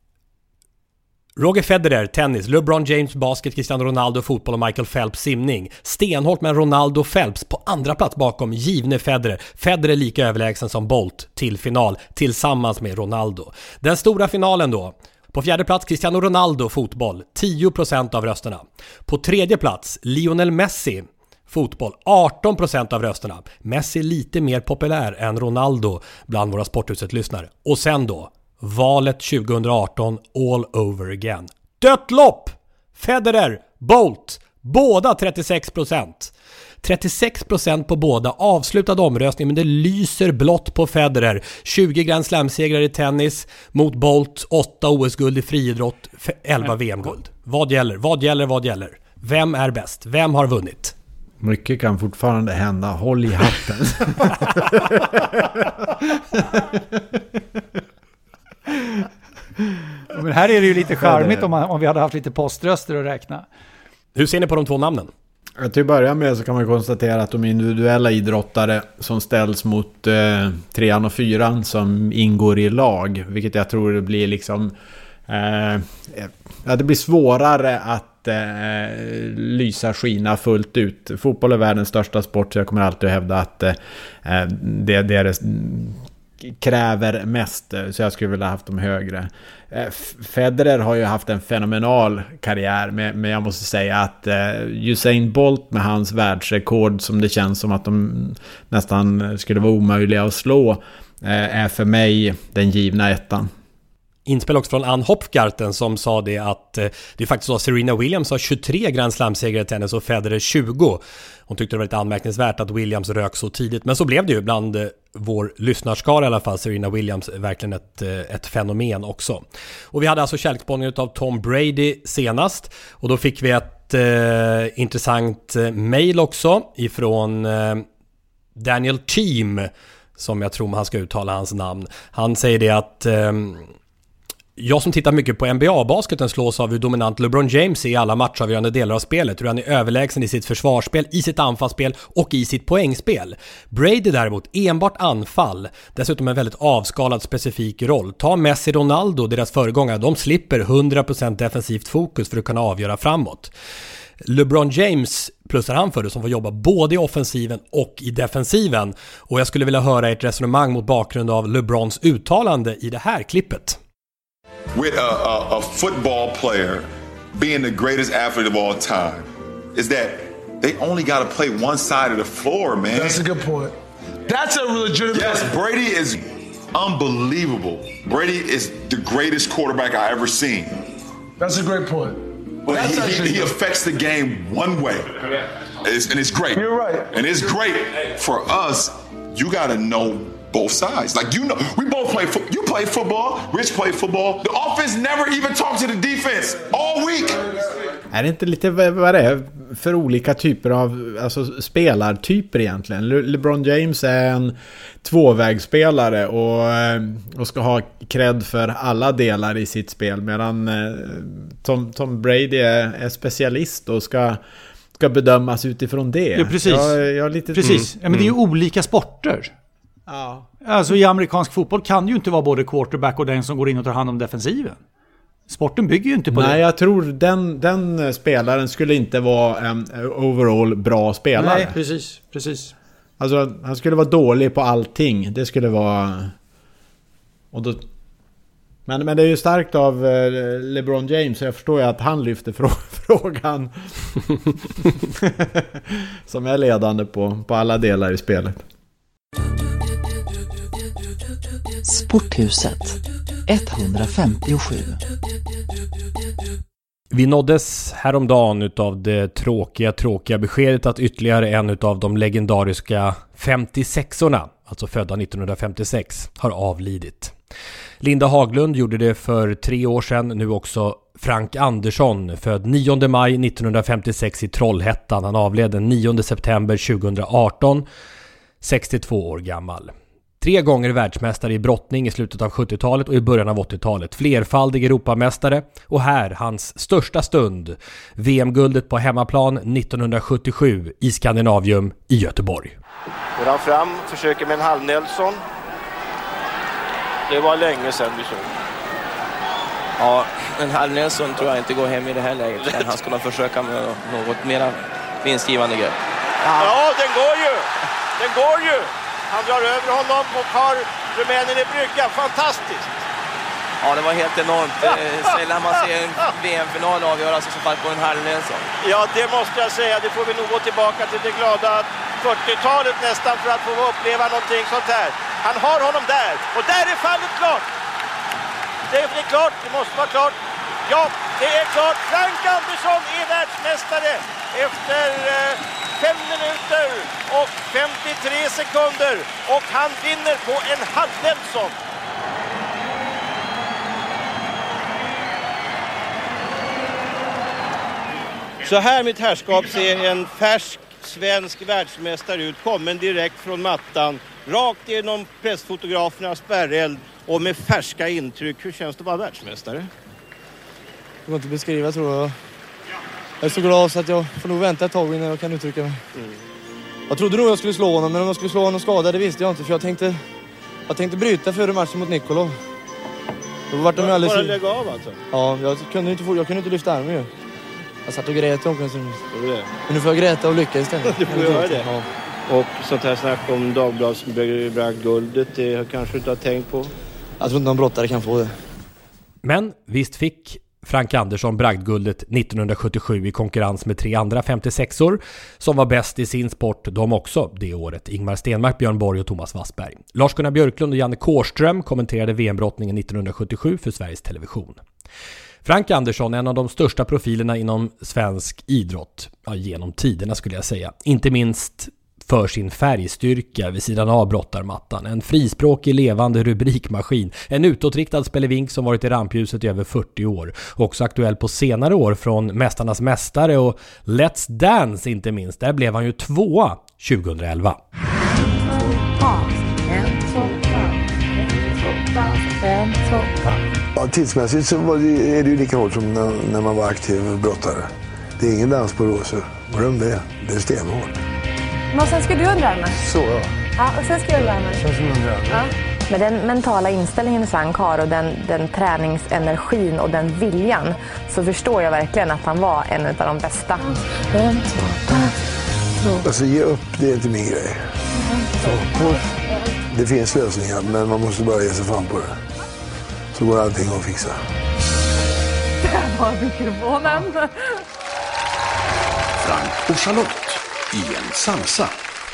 Roger Federer, tennis, LeBron James, basket, Cristiano Ronaldo, fotboll och Michael Phelps, simning. Stenhårt med Ronaldo Phelps på andra plats bakom givne Federer. Federer lika överlägsen som Bolt till final tillsammans med Ronaldo. Den stora finalen då. På 4:e plats Cristiano Ronaldo, fotboll, 10% av rösterna. På 3:e plats Lionel Messi, fotboll, 18% av rösterna. Messi lite mer populär än Ronaldo bland våra Sporthuset-lyssnare. Och sen då, valet 2018 all over again. Dött lopp! Federer, Bolt, båda 36%. 36% på båda, avslutad omröstning, men det lyser blått på Federer. 20 Grand Slam-segrar i tennis mot Bolt, 8 OS-guld i friidrott, 11 VM-guld. Vad gäller? Vem är bäst? Vem har vunnit? Mycket kan fortfarande hända. Håll i hatten. Men här är det ju lite charmigt om vi hade haft lite poströster att räkna. Hur ser ni på de 2 namnen? Till att börja med så kan man konstatera att de individuella idrottare som ställs mot 3:an och 4:an som ingår i lag, vilket jag tror det blir liksom det blir svårare att lysa skina fullt ut. Fotboll är världens största sport, så jag kommer alltid att hävda att det är det kräver mest, så jag skulle vilja haft dem högre. Federer har ju haft en fenomenal karriär, men jag måste säga att Usain Bolt med hans världsrekord, som det känns som att de nästan skulle vara omöjliga att slå, är för mig den givna ettan. Inspel också från Ann Hopgarten som sa det att det är faktiskt så att Serena Williams har 23 Grand Slam-segrar i tennis och Federer 20. Hon tyckte det var lite anmärkningsvärt att Williams rök så tidigt, men så blev det ju bland vår lyssnarskara i alla fall. Serena Williams är verkligen ett fenomen också. Och vi hade alltså kärleksspårningen av Tom Brady senast, och då fick vi ett intressant mejl också ifrån Daniel Thiem, som jag tror man ska uttala hans namn. Han säger det att jag som tittar mycket på NBA-basketen slås av hur dominant LeBron James är i alla matchavgörande delar av spelet. Hur han är överlägsen i sitt försvarsspel, i sitt anfallsspel och i sitt poängspel. Brady däremot, enbart anfall. Dessutom en väldigt avskalad specifik roll. Ta Messi, Ronaldo, deras föregångare. De slipper 100% defensivt fokus för att kunna avgöra framåt. LeBron James plussar han för det, som får jobba både i offensiven och i defensiven. Och jag skulle vilja höra ett resonemang mot bakgrund av LeBrons uttalande i det här klippet. With a football player being the greatest athlete of all time is that they only got to play one side of the floor, man. That's a good point. That's a legitimate... Yes, Brady is unbelievable. Brady is the greatest quarterback I ever seen. That's a great point. But he affects the game one way. And it's great. You're right. And it's great for us. You got to know both sides. Like, you know, we both play football. You play football. Rich play football. The offense never even talked to the defense all week. Är det inte lite vad det är för olika typer av spelartyper egentligen? LeBron James är en tvåvägsspelare och ska ha cred för alla delar i sitt spel, medan Tom Brady är specialist och ska bedömas utifrån det. Ja, precis. Precis. Ja, men det är ju olika sporter. Ja. Alltså i amerikansk fotboll kan ju inte vara både quarterback och den som går in och tar hand om defensiven. Sporten bygger ju inte på det. Nej, jag tror den spelaren skulle inte vara en overall bra spelare. Nej, precis. Alltså han skulle vara dålig på allting. Det skulle vara... Och då... Men det är ju starkt av LeBron James, så jag förstår ju att han lyfter frågan som är ledande på alla delar i spelet. Sporthuset 157. Vi nåddes häromdagen utav det tråkiga beskedet att ytterligare en utav de legendariska 56orna, alltså födda 1956, har avlidit. Linda Haglund gjorde det för 3 år sedan, nu också Frank Andersson, född 9 maj 1956 i Trollhättan. Han avled den 9 september 2018, 62 år gammal. 3 gånger världsmästare i brottning i slutet av 70-talet och i början av 80-talet. Flerfaldig Europamästare, och här hans största stund. VM-guldet på hemmaplan 1977 i Skandinavium i Göteborg. Går han fram, försöker med en halv Nelson. Det var länge sedan vi såg. Ja, en halv Nelson tror jag inte går hem i det här läget. Han ska nog försöka med något mer vinstgivande grepp. Ja, den går ju! Han drar över honom och har Rumänen i brygga. Fantastiskt! Ja, det var helt enormt. Sällan man ser en VM-final avgöras så fall på en halv Nelson. Ja, det måste jag säga. Det får vi nog gå tillbaka till det glada 40-talet nästan för att få uppleva någonting sånt här. Han har honom där. Och där är fallet klart. Det är klart. Det måste vara klart. Ja, det är klart. Frank Andersson är världsmästare efter 5 minuter och 53 sekunder. Och han vinner på en halv Nelson. Så här, mitt herrskap, ser en färsk svensk världsmästare ut, kommen direkt från mattan, rakt genom pressfotografernas spärreld och med färska intryck. Hur känns det att vara världsmästare? Det går inte att beskriva, tror jag. Jag är så glad så att jag får nog vänta ett tag innan jag kan uttrycka mig. Jag trodde nog jag skulle slå honom, men om jag skulle slå honom skadad, det visste jag inte. För jag tänkte bryta före matchen mot Niccolo. Då var de alldeles... Bara lägga av alltså? Ja, jag kunde inte lyfta armen ju. Jag satt och grät i omklädningsrummet. Men nu får jag gräta och lycka istället. Du får göra det. Ja. Och sånt här snack om Dagbladsbragdguldet, det kanske du inte har tänkt på? Jag tror inte någon brottare kan få det. Men visst fick Frank Andersson bragdguldet 1977 i konkurrens med 3 andra 56-or som var bäst i sin sport de också det året. Ingmar Stenmark, Björn Borg och Thomas Wassberg. Lars-Gunnar Björklund och Janne Kårström kommenterade VM-brottningen 1977 för Sveriges Television. Frank Andersson, en av de största profilerna inom svensk idrott, genom tiderna skulle jag säga. Inte minst för sin färgstyrka vid sidan av brottarmattan. En frispråkig levande rubrikmaskin. En utåtriktad spelevink som varit i rampljuset i över 40 år. Också aktuell på senare år från Mästarnas mästare och Let's Dance inte minst. Där blev han ju 2 2011. Ja, tidsmässigt så är det ju lika hårt som när man var aktiv brottare. Det är ingen dans på rosor. Glöm det. Det är stenhårt. Men sen ska du underarmen. Så ja. Ja, och sen ska jag underarmen. Sen ska jag underarmen. Ja. Med den mentala inställningen Frank har och den träningsenergin och den viljan så förstår jag verkligen att han var en av de bästa. Alltså ge upp, det är inte min grej. Det finns lösningar men man måste bara ge sig fan på det. Så går allting att fixa. Det var mikrofonen. Frank och Charlotte i en salsa.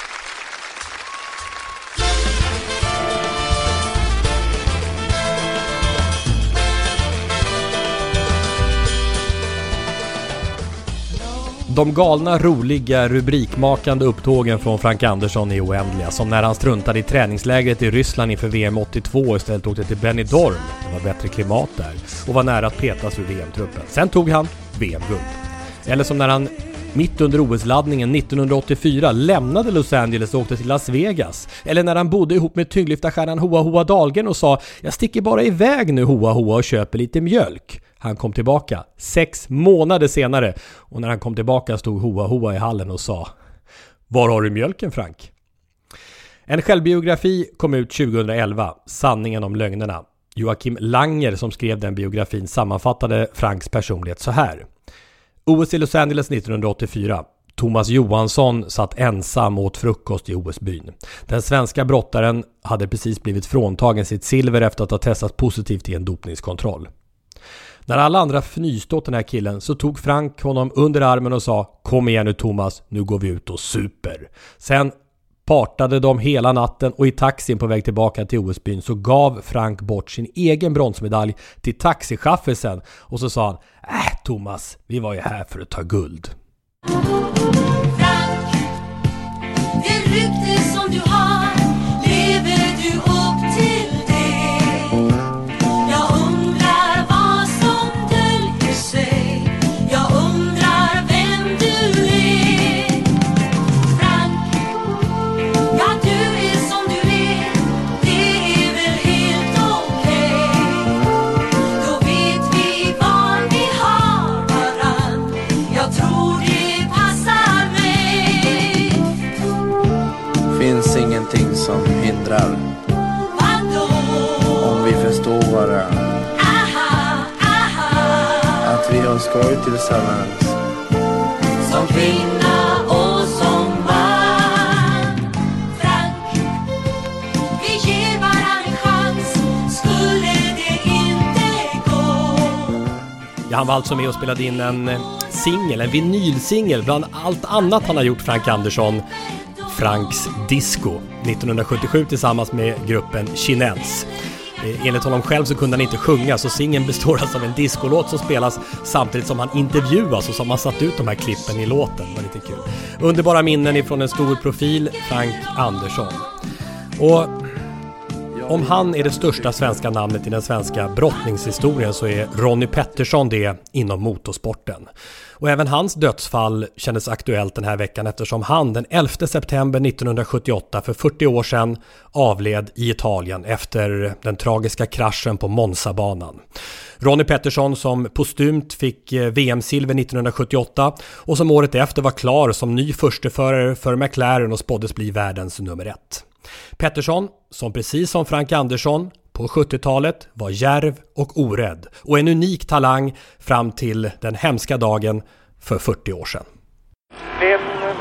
De galna, roliga, rubrikmakande upptågen från Frank Andersson är oändliga. Som när han struntade i träningslägret i Ryssland inför VM 82 och istället åkte till Benidorm. Det var bättre klimat där och var nära att petas ur VM-truppen. Sen tog han VM-guld. Eller som när han mitt under OS-laddningen 1984 lämnade Los Angeles och åkte till Las Vegas. Eller när han bodde ihop med tyngdlyftarstjärnan Hoa Hoa Dahlgren och sa jag sticker bara iväg nu Hoa Hoa och köper lite mjölk. Han kom tillbaka 6 månader senare och när han kom tillbaka stod Hoa Hoa i hallen och sa var har du mjölken Frank? En självbiografi kom ut 2011, Sanningen om lögnerna. Joakim Langer som skrev den biografin sammanfattade Franks personlighet så här. OS i Los Angeles 1984. Thomas Johansson satt ensam åt frukost i OS-byn. Den svenska brottaren hade precis blivit fråntagen sitt silver efter att ha testat positivt i en dopningskontroll. När alla andra fnyste åt den här killen så tog Frank honom under armen och sa kom igen nu Thomas, nu går vi ut och super. Sen partade de hela natten och i taxin på väg tillbaka till OS-byn så gav Frank bort sin egen bronsmedalj till taxichaffisen och så sa han Thomas, vi var ju här för att ta guld. Frank, det rykte som du har, lever du upp till det? Jag undrar vad som döljer sig, jag undrar vem du är. Frank, ja du är som du är, det är väl helt okej. Då vet vi var vi har varann, jag tror det passar mig. Finns ingenting som hindrar om vi förstår varandra. Att vi har skoj tillsammans Som kvinna och som man. Frank, vi ger varann en chans, skulle det inte gå. Ja, han var alltså med och spelade in en singel, en vinylsingel bland allt annat han har gjort Frank Andersson. Franks Disco 1977 tillsammans med gruppen Chinels. Enligt honom själv så kunde han inte sjunga så singeln består alltså av en discolåt som spelas samtidigt som han intervjuas och som han satt ut de här klippen i låten. Det var lite kul. Underbara minnen ifrån en stor profil, Frank Andersson. Och om han är det största svenska namnet i den svenska brottningshistorien så är Ronnie Pettersson det inom motorsporten. Och även hans dödsfall kändes aktuellt den här veckan eftersom han den 11 september 1978 för 40 år sedan avled i Italien efter den tragiska kraschen på Monza-banan. Ronnie Pettersson som postumt fick VM-silver 1978 och som året efter var klar som ny försteförare för McLaren och spåddes bli världens nummer 1. Pettersson, som precis som Frank Andersson på 70-talet var djärv och orädd och en unik talang fram till den hemska dagen för 40 år sedan. Det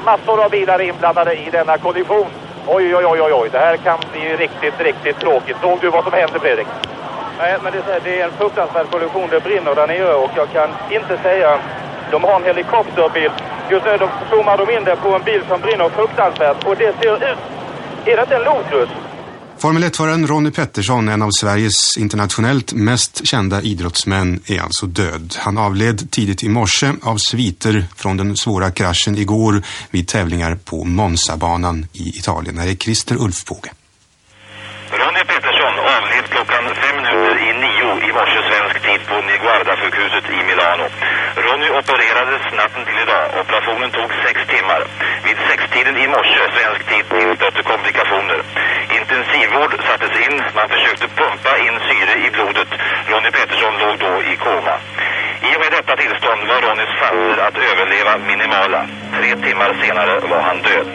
massor av bilar inblandade i denna kollision. Oj, det här kan bli riktigt tråkigt. Såg du vad som hände, Fredrik? Nej, men det är en fruktansvärd kollision. Det brinner där nere och jag kan inte säga... De har en helikopterbil. Just nu zoomar de in där på en bil som brinner fruktansvärt. Och det ser ut... Är det inte en Lotus? Formel 1-föraren Ronnie Peterson, en av Sveriges internationellt mest kända idrottsmän, är alltså död. Han avled tidigt i morse av sviter från den svåra kraschen igår vid tävlingar på Monza-banan i Italien. Här är Christer Ulfbåge. Ronnie Peterson avled klockan 8:55 i morse svensk tid på Niguarda-sjukhuset i Milano. Ronnie opererades natten till idag. Operationen tog 6 timmar. Vid 6-tiden i morse svensk tid tillstötte komplikationer. Intensivvård sattes in. Man försökte pumpa in syre i blodet. Ronnie Peterson låg då i koma. I och med detta tillstånd var Ronnies chanser att överleva minimala. 3 timmar senare var han död.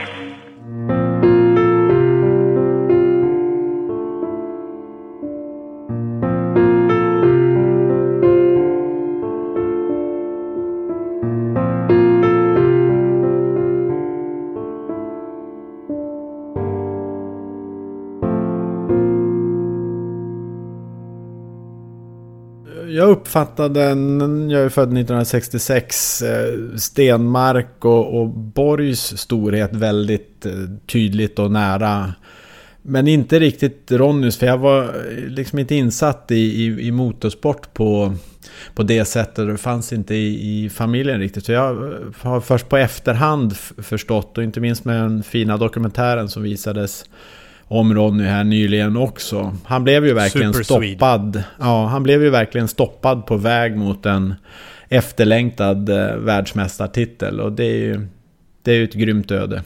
Jag uppfattade, jag är född 1966, Stenmark och Borgs storhet väldigt tydligt och nära. Men inte riktigt Ronnys, för jag var liksom inte insatt i motorsport på det sättet. Det fanns inte i familjen riktigt. Så jag har först på efterhand förstått, och inte minst med den fina dokumentären som visades om Ronny här nyligen också. Han blev ju verkligen stoppad. Ja, han blev ju verkligen stoppad på väg mot en efterlängtad världsmästartitel, och det är ju ett grymt öde.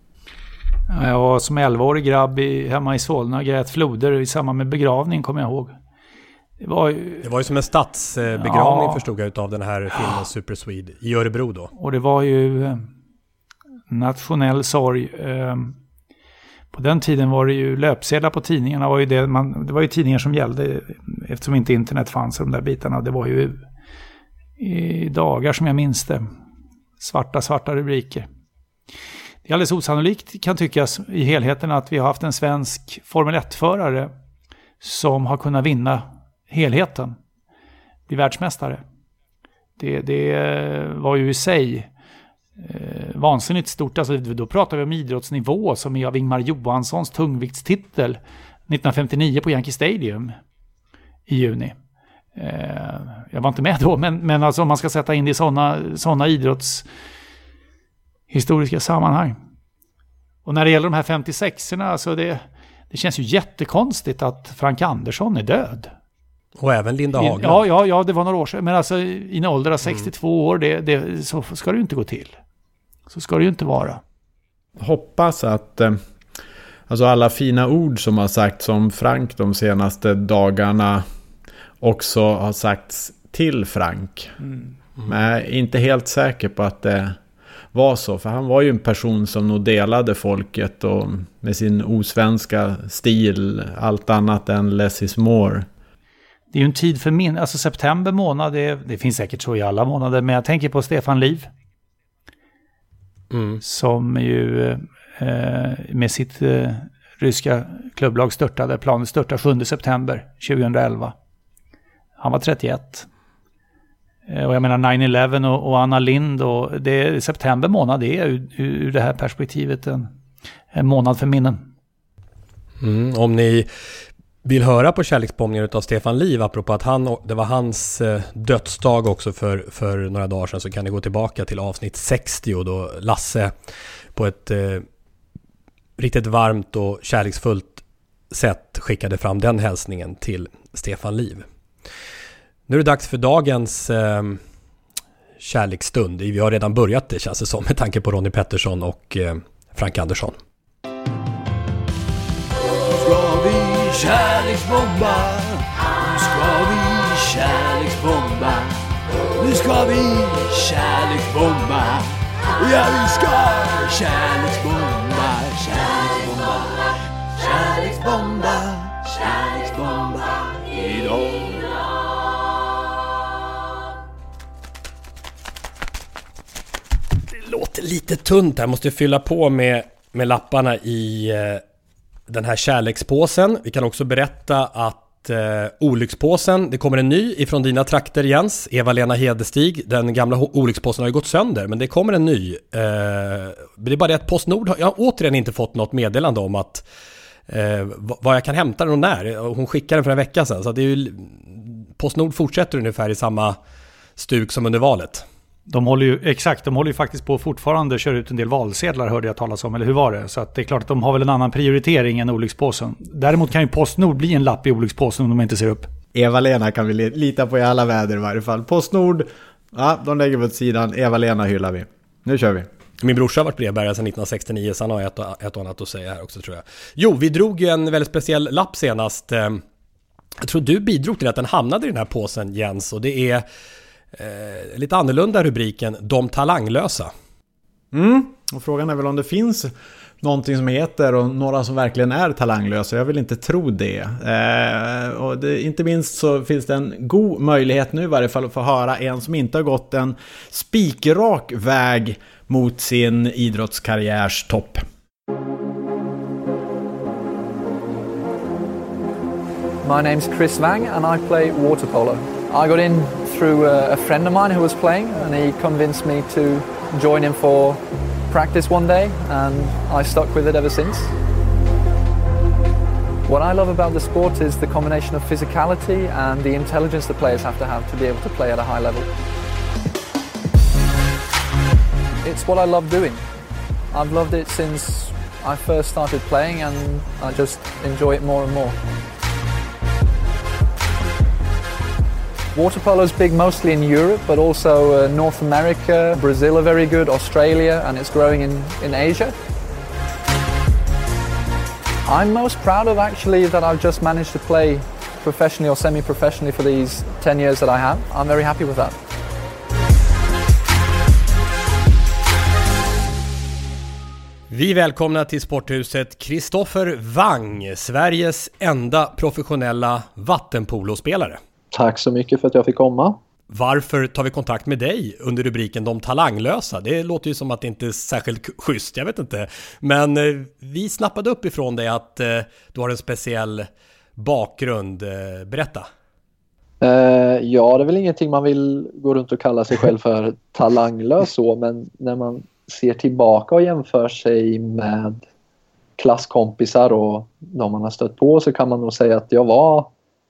Jag var som 11-årig grabb hemma i Solna, grät floder i samband med begravning, kommer jag ihåg. Det var ju som en stadsbegravning, förstod jag, utav den här filmen Super Swede i Örebro då. Och det var ju nationell sorg. På den tiden var det ju löpsedlar på tidningarna. Det var ju tidningar som gällde, eftersom inte internet fanns, de där bitarna. Det var ju i dagar som jag minns det. Svarta rubriker. Det är alldeles osannolikt, kan tyckas, i helheten att vi har haft en svensk Formel 1-förare som har kunnat vinna helheten. Bli världsmästare. Det var ju i sig vansinnigt stort. Alltså, då pratar vi om idrottsnivå som är av Ingmar Johanssons tungviktstitel 1959 på Yankee Stadium i juni. Jag var inte med då, men alltså om man ska sätta in det i sådana idrottshistoriska sammanhang. Och när det gäller de här 56orna, alltså det känns ju jättekonstigt att Frank Andersson är död. Och även Linda Hagland. Ja, det var några år sedan. Men alltså i en ålder av 62 år, så ska det ju inte gå till. Så ska det ju inte vara. Hoppas att alltså alla fina ord som har sagts om Frank de senaste dagarna också har sagts till Frank. Men jag är inte helt säker på att det var så. För han var ju en person som nog delade folket, och med sin osvenska stil, allt annat än less is more. Det är ju en tid för alltså september månad, det finns säkert så i alla månader, men jag tänker på Stefan Liv. Som ju med sitt ryska klubblag planen störtade 7 september 2011. Han var 31. Och jag menar 9/11 och Anna Lind, och september månad, det är ur det här perspektivet en månad för minnen. Om ni vill höra på kärleksbombningar av Stefan Liv, apropå att det var hans dödsdag också för några dagar sedan, så kan ni gå tillbaka till avsnitt 60 då Lasse på ett riktigt varmt och kärleksfullt sätt skickade fram den hälsningen till Stefan Liv. Nu är det dags för dagens kärleksstund. Vi har redan börjat, det känns det som, med tanke på Ronnie Peterson och Frank Andersson. Kärleksbomba, nu ska vi kärleksbomba, nu ska vi kärleksbomba, ja vi ska kärleksbomba, kärleksbomba, kärleksbomba, kärleksbomba idag. Det låter lite tunt här. Måste fylla på med lapparna i den här kärlekspåsen. Vi kan också berätta att olyckspåsen, det kommer en ny ifrån dina trakter, Jens. Eva-Lena Hedestig. Den gamla olyckspåsen har ju gått sönder, men det kommer en ny. Det är bara det att PostNord jag har återigen inte fått något meddelande om att vad jag kan hämta den och när. Hon skickade den för en vecka sedan, så det är ju, PostNord fortsätter ungefär i samma stuk som under valet. De håller ju faktiskt på fortfarande köra ut en del valsedlar, hörde jag talas om, eller hur var det? Så att det är klart att de har väl en annan prioritering än olyckspåsen. Däremot kan ju PostNord bli en lapp i olyckspåsen om de inte ser upp. Eva-Lena kan vi lita på i alla väder i varje fall. PostNord, ja, de lägger vi åt sidan. Eva-Lena hyllar vi. Nu kör vi. Min brorsa har varit brevbärare sedan 1969, så han har ett och annat att säga här också, tror jag. Jo, vi drog ju en väldigt speciell lapp senast. Jag tror du bidrog till att den hamnade i den här påsen, Jens, och det är lite annorlunda rubriken De talanglösa. Och frågan är väl om det finns någonting som heter och några som verkligen är talanglösa. Jag vill inte tro det. Och inte minst så finns det en god möjlighet nu i varje fall att få höra en som inte har gått en spikrak väg mot sin idrottskarriärs topp. My name's Chris Wang and I play water polo. I got in through a friend of mine who was playing, and he convinced me to join him for practice one day, and I stuck with it ever since. What I love about the sport is the combination of physicality and the intelligence the players have to be able to play at a high level. It's what I love doing. I've loved it since I first started playing, and I just enjoy it more and more. Water polo is big mostly in Europe, but also North America, Brazil are very good, Australia, and it's growing in Asia. I'm most proud of actually that I've just managed to play professionally or semi-professionally for these 10 years that I have. I'm very happy with that. Vi välkomnar till Sporthuset Kristoffer Wang, Sveriges enda professionella vattenpolospelare. Tack så mycket för att jag fick komma. Varför tar vi kontakt med dig under rubriken De talanglösa? Det låter ju som att det inte är särskilt schysst, jag vet inte. Men vi snappade upp ifrån dig att du har en speciell bakgrund. Berätta. Ja, det är väl ingenting man vill gå runt och kalla sig själv för talanglös så, men när man ser tillbaka och jämför sig med klasskompisar och de man har stött på, så kan man nog säga att jag var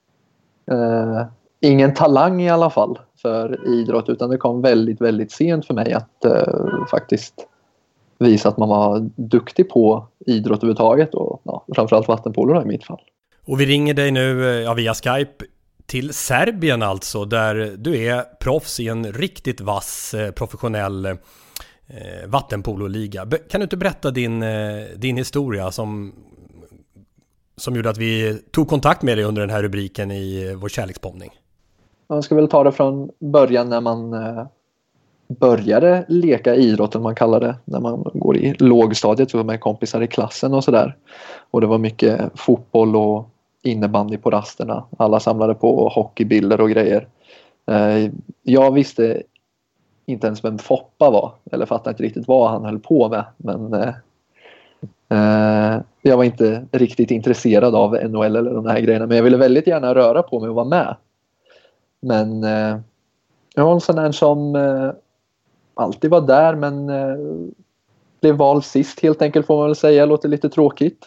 ingen talang i alla fall för idrott, utan det kom väldigt, väldigt sent för mig att faktiskt visa att man var duktig på idrott överhuvudtaget, och framförallt vattenpolo i mitt fall. Och vi ringer dig nu via Skype till Serbien alltså, där du är proffs i en riktigt vass professionell vattenpololiga. Kan du inte berätta din historia som gjorde att vi tog kontakt med dig under den här rubriken i vår kärleksbombning? Man ska väl ta det från början när man började leka idrott, om man kallar det, när man går i lågstadiet så med kompisar i klassen och sådär. Och det var mycket fotboll och innebandy på rasterna. Alla samlade på hockeybilder och grejer. Jag visste inte ens vem Foppa var, eller fattade inte riktigt vad han höll på med, men jag var inte riktigt intresserad av NHL eller de här grejerna, men jag ville väldigt gärna röra på mig och vara med. Men jag var en sån där som alltid var där, men blev vald sist helt enkelt, får man väl säga. Låter lite tråkigt.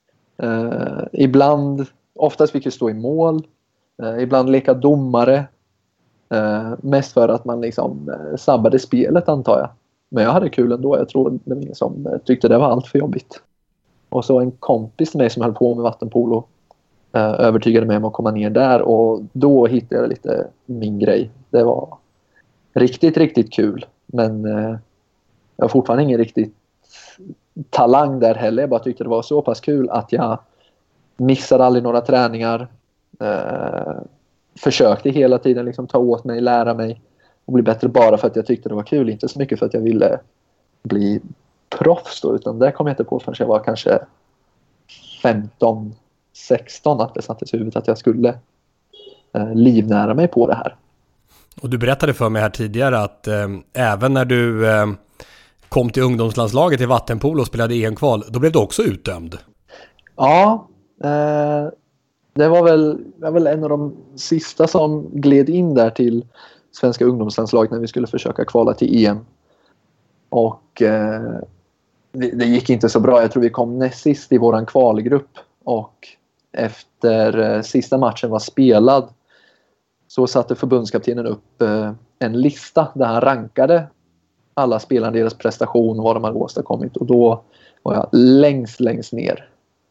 Oftast fick jag stå i mål, ibland leka domare, mest för att man liksom sabbade spelet, antar jag. Men jag hade kul ändå. Jag tror det var ingen som tyckte det var allt för jobbigt. Och så en kompis till mig som höll på med vattenpolo övertygade mig om att komma ner där, och då hittade jag lite min grej. Det var riktigt, riktigt kul, men jag har fortfarande ingen riktigt talang där heller. Jag bara tyckte det var så pass kul att jag missade aldrig några träningar, försökte hela tiden liksom ta åt mig, lära mig och bli bättre, bara för att jag tyckte det var kul, inte så mycket för att jag ville bli proffs då, utan det kom jag inte på förrän jag var kanske 15-16, att det sattes i huvudet att jag skulle livnära mig på det här. Och du berättade för mig här tidigare att även när du kom till ungdomslandslaget i vattenpolo och spelade EM-kval, då blev du också utdömd. Ja, det var väl en av de sista som gled in där till svenska ungdomslandslaget när vi skulle försöka kvala till EM. Och det gick inte så bra. Jag tror vi kom näst sist i våran kvalgrupp. Och efter sista matchen var spelad så satte förbundskaptenen upp en lista där han rankade alla spelare, deras prestation och vad de hade åstadkommit. Och då var jag längst ner.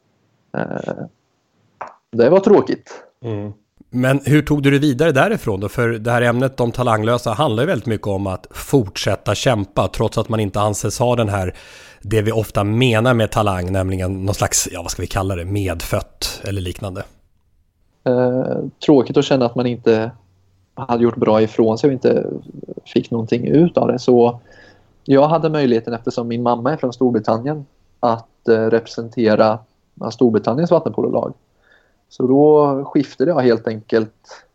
Det var tråkigt. Mm. Men hur tog du det vidare därifrån då? För det här ämnet om talanglösa handlar ju väldigt mycket om att fortsätta kämpa trots att man inte anses ha den här, det vi ofta menar med talang, nämligen någon slags, vad ska vi kalla det, medfött eller liknande. Tråkigt att känna att man inte hade gjort bra ifrån sig och inte fick någonting ut av det. Så jag hade möjligheten, eftersom min mamma är från Storbritannien, att representera Storbritanniens vattenpololag. Så då skiftade jag helt enkelt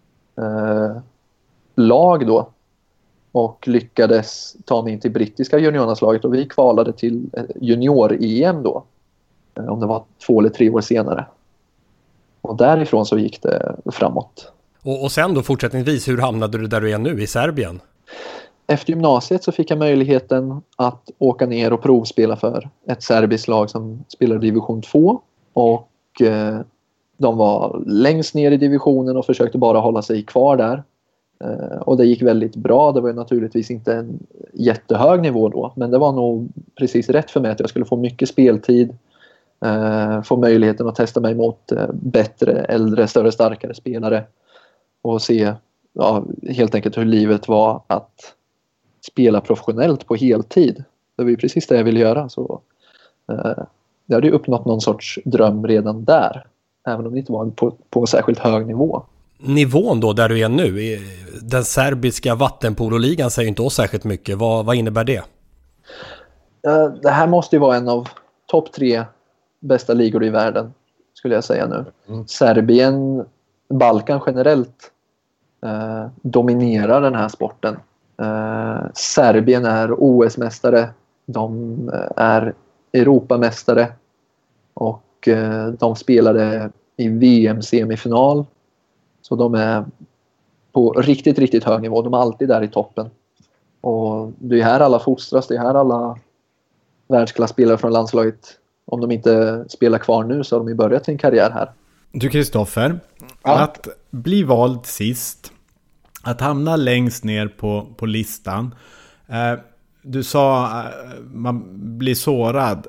lag då och lyckades ta mig in till brittiska juniorlandslaget, och vi kvalade till junior-EM då, om det var 2 eller 3 år senare. Och därifrån så gick det framåt. Och sen då fortsättningsvis, hur hamnade du där du är nu i Serbien? Efter gymnasiet så fick jag möjligheten att åka ner och provspela för ett serbiskt lag som spelar division 2. Och de var längst ner i divisionen och försökte bara hålla sig kvar där. Och det gick väldigt bra. Det var ju naturligtvis inte en jättehög nivå då, men det var nog precis rätt för mig att jag skulle få mycket speltid. Få möjligheten att testa mig mot bättre, äldre, större, starkare spelare. Och se helt enkelt hur livet var att spela professionellt på heltid. Det var ju precis det jag ville göra. Så jag hade ju uppnått någon sorts dröm redan där. Även om det inte var på särskilt hög nivå. Nivån då där du är nu, den serbiska vattenpololigan säger inte oss särskilt mycket. Vad innebär det? Det här måste ju vara en av topp 3 bästa ligor i världen, skulle jag säga nu. Serbien, Balkan generellt dominerar den här sporten. Serbien är OS-mästare, de är Europamästare och de spelade i VM-semifinal. Så de är på riktigt, riktigt hög nivå. De är alltid där i toppen. Och det är här alla fostras, det är här alla världsklasspelare från landslaget, om de inte spelar kvar nu så har de ju börjat sin karriär här. Du Kristoffer, att bli vald sist, att hamna längst ner på listan. Du sa man blir sårad.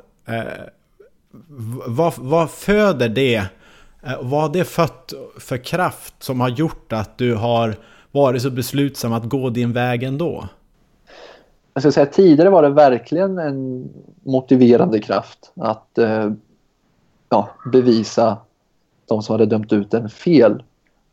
Vad föder det? Vad har det fött för kraft som har gjort att du har varit så beslutsam att gå din väg ändå? Jag ska säga, tidigare var det verkligen en motiverande kraft att bevisa de som hade dömt ut en fel.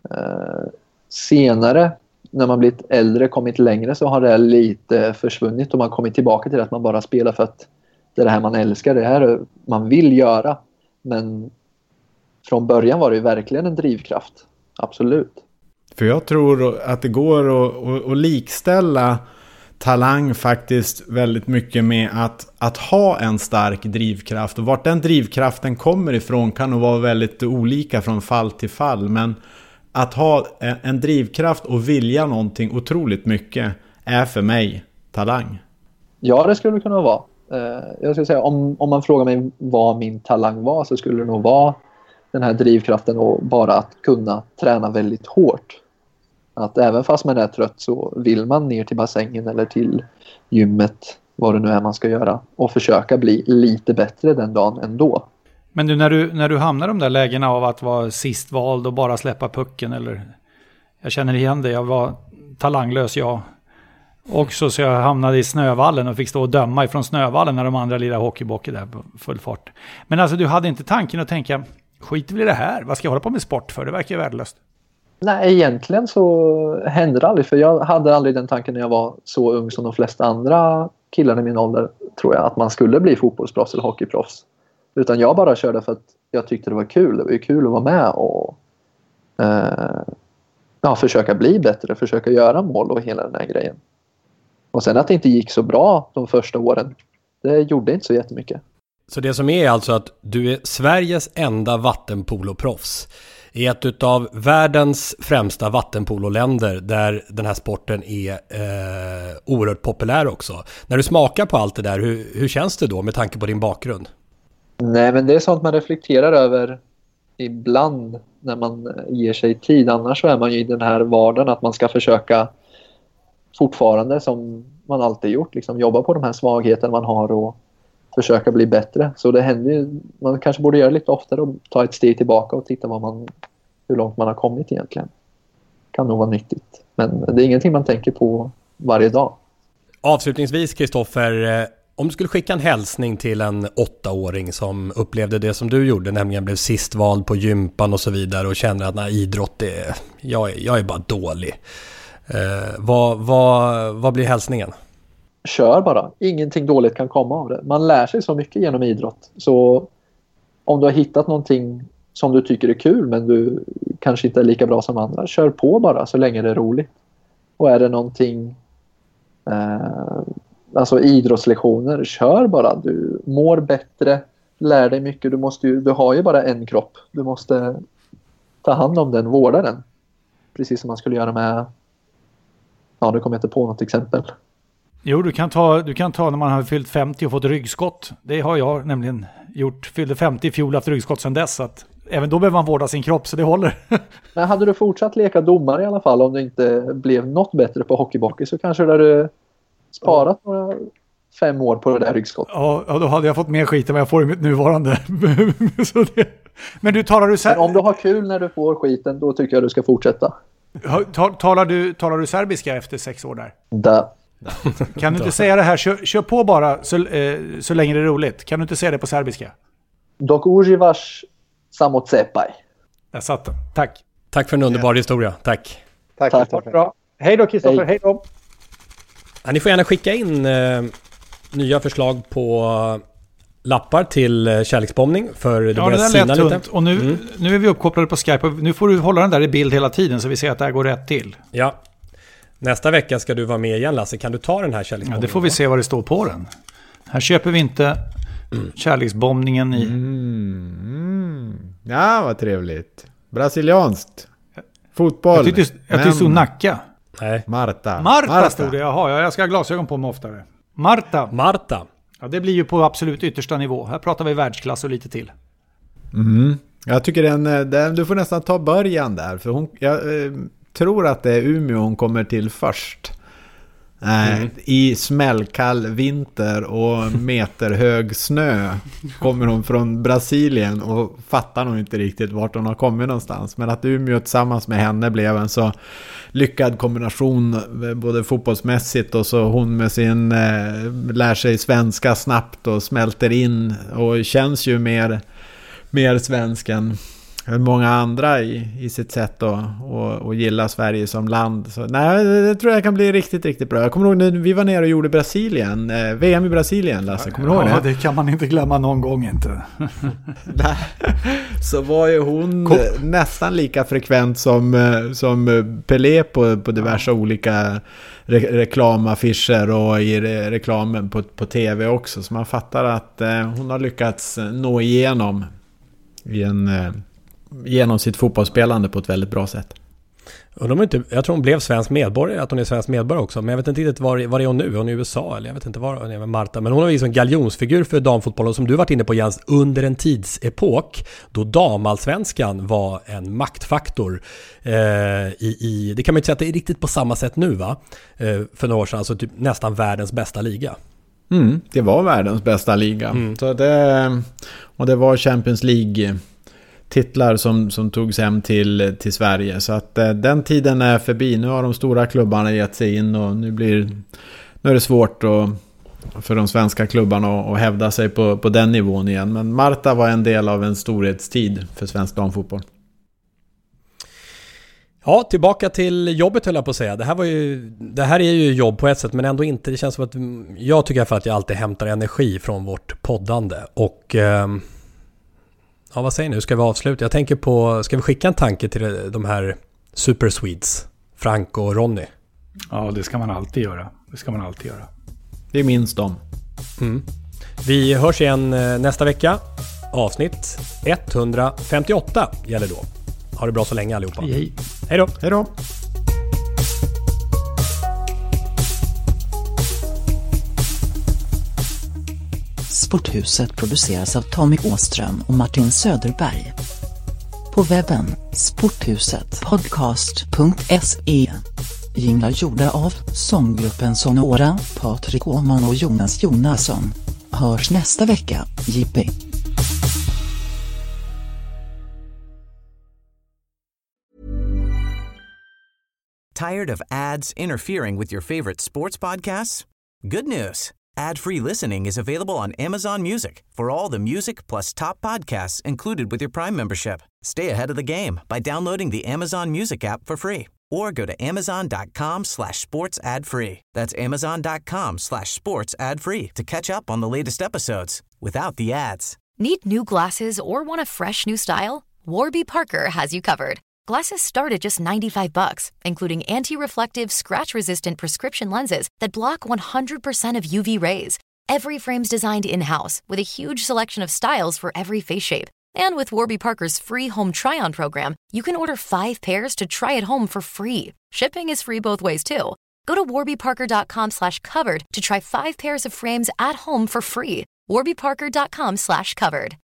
Senare, när man blivit äldre, kommit längre, så har det lite försvunnit och man kommit tillbaka till att man bara spelar för att det är det här man älskar, det här man vill göra. Men från början var det ju verkligen en drivkraft. Absolut. För jag tror att det går att likställa talang faktiskt väldigt mycket med att ha en stark drivkraft. Och vart den drivkraften kommer ifrån kan nog vara väldigt olika från fall till fall. Men att ha en drivkraft och vilja någonting otroligt mycket är för mig talang. Ja, det skulle det kunna vara. Jag skulle säga, om man frågar mig vad min talang var, så skulle det nog vara den här drivkraften och bara att kunna träna väldigt hårt. Att även fast man är trött så vill man ner till bassängen eller till gymmet, vad det nu är man ska göra, och försöka bli lite bättre den dagen ändå. Men nu när du hamnar i de där lägena av att vara sist vald och bara släppa pucken, eller jag känner igen det, jag var talanglös också, så jag hamnade i Snövallen och fick stå och döma ifrån Snövallen när de andra lirade hockeybockey där på full fart. Men alltså, du hade inte tanken att tänka, skit väl i det här, vad ska jag hålla på med sport för? Det verkar ju värdelöst. Nej, egentligen så hände det aldrig, för jag hade aldrig den tanken när jag var så ung som de flesta andra killar i min ålder, tror jag, att man skulle bli fotbollsproffs eller hockeyproffs. Utan jag bara körde för att jag tyckte det var kul. Det var ju kul att vara med och försöka bli bättre, försöka göra mål och hela den här grejen. Och sen att det inte gick så bra de första åren, det gjorde inte så jättemycket. Så det som är alltså att du är Sveriges enda vattenpoloproffs i ett av världens främsta vattenpololänder där den här sporten är oerhört populär också. När du smakar på allt det där, hur känns det då med tanke på din bakgrund? Nej, men det är sånt man reflekterar över ibland när man ger sig tid. Annars så är man ju i den här vardagen att man ska försöka fortfarande, som man alltid gjort, liksom jobba på de här svagheterna man har och försöka bli bättre. Så det händer ju, man kanske borde göra lite oftare och ta ett steg tillbaka och titta hur långt man har kommit egentligen. Kan nog vara nyttigt. Men det är ingenting man tänker på varje dag. Avslutningsvis, Kristoffer, om du skulle skicka en hälsning till en 8-åring som upplevde det som du gjorde, nämligen blev sist vald på gympan och så vidare och känner att idrott är, jag är bara dålig. Vad blir hälsningen? Kör bara. Ingenting dåligt kan komma av det. Man lär sig så mycket genom idrott. Så om du har hittat någonting som du tycker är kul men du kanske inte är lika bra som andra, kör på bara så länge det är roligt. Och är det någonting alltså idrottslektioner, kör bara. Du mår bättre, lär dig mycket. Du har ju bara en kropp. Du måste ta hand om den, vårda den. Precis som man skulle göra med, du kommer inte på något exempel. Jo, du kan ta när man har fyllt 50 och fått ryggskott. Det har jag nämligen gjort. Fyllde 50 i fjol, haft ryggskott sedan dess. Så att även då behöver man vårda sin kropp, så det håller. Men hade du fortsatt leka domare i alla fall, om du inte blev något bättre på hockeybockey, så kanske du hade sparat några 5 år på det där ryggskottet. Ja, då hade jag fått mer skit än vad jag får i mitt nuvarande. Men du Men om du har kul när du får skiten, då tycker jag du ska fortsätta. Talar du serbiska efter 6 år där? Da. Kan du inte säga det här? Kör på bara så länge det är roligt. Kan du inte säga det på serbiska? Dok uživaš samo cepaj. Jag satt den. Tack. Tack för en underbar historia. Tack. Tack. Bra. Hej då, Kristoffer. Hej då. Ja, ni får gärna skicka in nya förslag på lappar till kärleksbombning, för det börjar sina lite. Och nu är vi uppkopplade på Skype och nu får du hålla den där i bild hela tiden så vi ser att det här går rätt till. Ja. Nästa vecka ska du vara med igen, Lasse. Kan du ta den här kärleksbombningen? Ja, det får vi se vad det står på den. Här köper vi inte kärleksbombningen i. Ja, vad trevligt. Brasilianskt. Fotboll. Jag tyckte stod Nacka. Nej. Marta stod det. Jaha, jag ska ha glasögon på mig oftare. Marta. Ja, det blir ju på absolut yttersta nivå. Här pratar vi världsklass och lite till. Jag tycker du får nästan ta början där. För jag tror att det är Umeå hon kommer till först. I smällkall vinter och meterhög snö kommer hon från Brasilien och fattar nog inte riktigt vart hon har kommit någonstans. Men att Umeå tillsammans med henne blev en så lyckad kombination både fotbollsmässigt och så hon med sin lär sig svenska snabbt och smälter in och känns ju mer svensk än många andra i sitt sätt att gilla Sverige som land. Så, nej, det tror jag kan bli riktigt, riktigt bra. Jag kommer ihåg när vi var nere och gjorde VM i Brasilien, Lasse. Kommer du ihåg det? Ja, det kan man inte glömma någon gång inte. Så var ju hon nästan lika frekvent som Pelé på diverse olika reklamaffischer och i reklamen på tv också. Så man fattar att hon har lyckats nå igenom genom sitt fotbollsspelande på ett väldigt bra sätt. Jag tror hon blev svensk medborgare, att hon är svensk medborgare också, men jag vet inte riktigt var är hon nu? Hon är i USA, eller jag vet inte var hon är med Marta, men hon har ju en galjonsfigur för damfotbollen som du varit inne på, Jens, under en tidsepok då damallsvenskan var en maktfaktor det kan man inte säga att det är riktigt på samma sätt nu, va? För några år sedan, alltså typ nästan världens bästa liga. Det var världens bästa liga. Så det var Champions League titlar som togs hem till Sverige. Så att den tiden är förbi. Nu har de stora klubbarna gett sig in och nu är det svårt för de svenska klubbarna att hävda sig på den nivån igen. Men Marta var en del av en storhetstid för svensk damfotboll. Ja, tillbaka till jobbet höll jag på att säga. Det här är ju jobb på ett sätt, men ändå inte. Det känns som att jag tycker att jag alltid hämtar energi från vårt poddande. Och ja, vad säger ni? Ska vi avsluta? Jag tänker på, ska vi skicka en tanke till de här Super Swedes, Frank och Ronny? Ja, det ska man alltid göra. Det ska man alltid göra. Vi minns dem. Vi hörs igen nästa vecka. Avsnitt 158 gäller då. Ha det bra så länge allihopa. Hej. Hej då. Hej då. Sporthuset produceras av Tommy Åström och Martin Söderberg. På webben sporthusetpodcast.se. Jinglar gjorda av sånggruppen Sonora, Patrik Åman och Jonas Jonasson. Hörs nästa vecka, Jippi. Tired of ads interfering with your favorite sports podcasts? Good news. Ad-free listening is available on Amazon Music for all the music plus top podcasts included with your Prime membership. Stay ahead of the game by downloading the Amazon Music app for free or go to amazon.com/sports ad free. That's amazon.com/sports ad free to catch up on the latest episodes without the ads. Need new glasses or want a fresh new style? Warby Parker has you covered. Glasses start at just $95, including anti-reflective, scratch-resistant prescription lenses that block 100% of UV rays. Every frame's designed in-house with a huge selection of styles for every face shape. And with Warby Parker's free home try-on program, you can order 5 pairs to try at home for free. Shipping is free both ways, too. Go to warbyparker.com/covered to try 5 pairs of frames at home for free. warbyparker.com/covered.